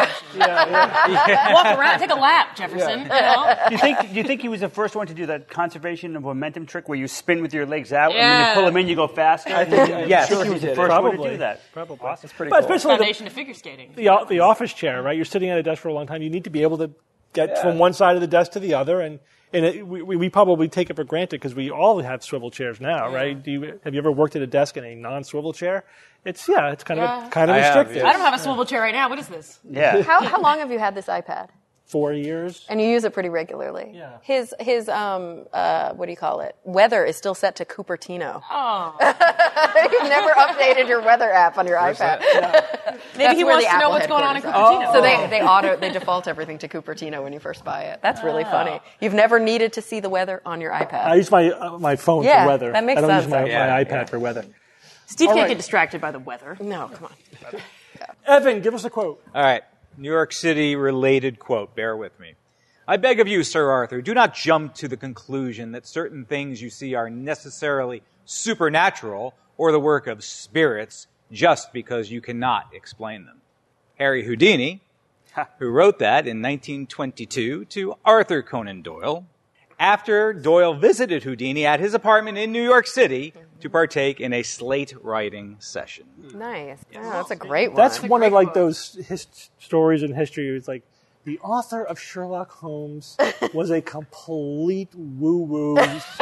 Walk around, take a lap, Jefferson. You know? Do you think? Do you think he was the first one to do that conservation of momentum trick where you spin with your legs out and when Yeah. you pull them in, you go faster? I think, I'm yes, sure he was he the did first it. one to Probably. do that. Probably. That's pretty But cool. especially the, Foundation to figure skating. the o- the office chair, right? You're sitting at a desk for a long time. You need to be able to get from one side of the desk to the other, and and it, we we probably take it for granted because we all have swivel chairs now, right? Do you have you ever worked at a desk in a non-swivel chair? It's yeah, it's kind of Yeah. kind of I have, restrictive. yeah. I don't have a swivel chair right now. What is this? Yeah. How, how long have you had this iPad? four years. And you use it pretty regularly. Yeah. His his um uh what do you call it? Weather is still set to Cupertino. Oh. You've never updated your weather app on your Where's iPad. that? Maybe That's he where wants the to know Apple what's going on in headquarters Cupertino. are. So they they auto they default everything to Cupertino when you first buy it. That's really funny. You've never needed to see the weather on your iPad. I use my uh, my phone Yeah, for weather. that makes I don't sense. use my, Yeah, my yeah. iPad for weather. Steve All can't right. get distracted by the weather. No, come on. Evan, give us a quote. All right. New York City related quote. Bear with me. I beg of you, Sir Arthur, do not jump to the conclusion that certain things you see are necessarily supernatural or the work of spirits just because you cannot explain them. Harry Houdini, who wrote that in nineteen twenty-two to Arthur Conan Doyle, after Doyle visited Houdini at his apartment in New York City to partake in a slate writing session. Nice. Yeah, that's a great one. That's one of like those his- stories in history. It's like the author of Sherlock Holmes was a complete woo-woo.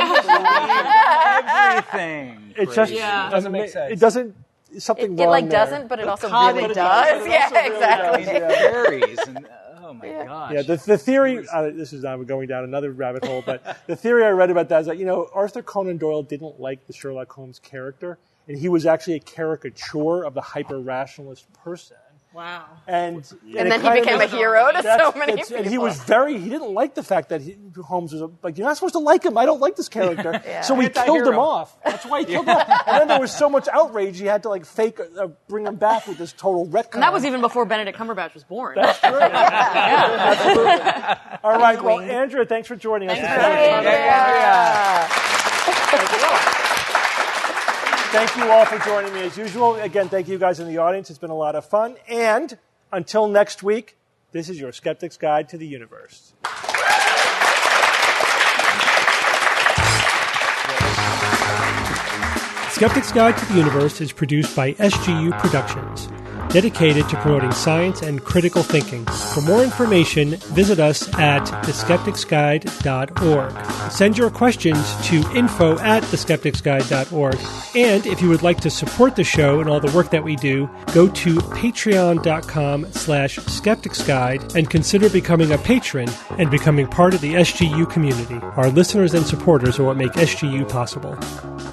Everything. It just Yeah. doesn't make make sense. It doesn't. Something it, wrong it like there. doesn't, but it also cod- really but it does. does. It Yeah, also really exactly. does, yeah. Berries and oh my gosh. Yeah, the, the theory, uh, this is now going down another rabbit hole, but the theory I read about that is that, you know, Arthur Conan Doyle didn't like the Sherlock Holmes character, and he was actually a caricature of the hyper-rationalist person. Wow. And, And it then he kind of became a was- hero to that's- so many it's- people. And he was very, he didn't like the fact that he, Holmes was a, like, you're not supposed to like him. I don't like this character. Yeah. So he Anti-hero. killed him off. That's why he killed him off. And then there was so much outrage, he had to like fake, uh, bring him back with this total retcon. And that was even before Benedict Cumberbatch was born. All right, well, Andrea, thanks for joining us. Thank you all for joining me as usual. Again, thank you guys in the audience. It's been a lot of fun. And until next week, this is your Skeptic's Guide to the Universe. Skeptic's Guide to the Universe is produced by S G U Productions, dedicated to promoting science and critical thinking. For more information, visit us at the skeptics guide dot org. Send your questions to info at the skeptics guide dot org. And if you would like to support the show and all the work that we do, go to patreon.com slash skepticsguide and consider becoming a patron and becoming part of the S G U community. Our listeners and supporters are what make S G U possible.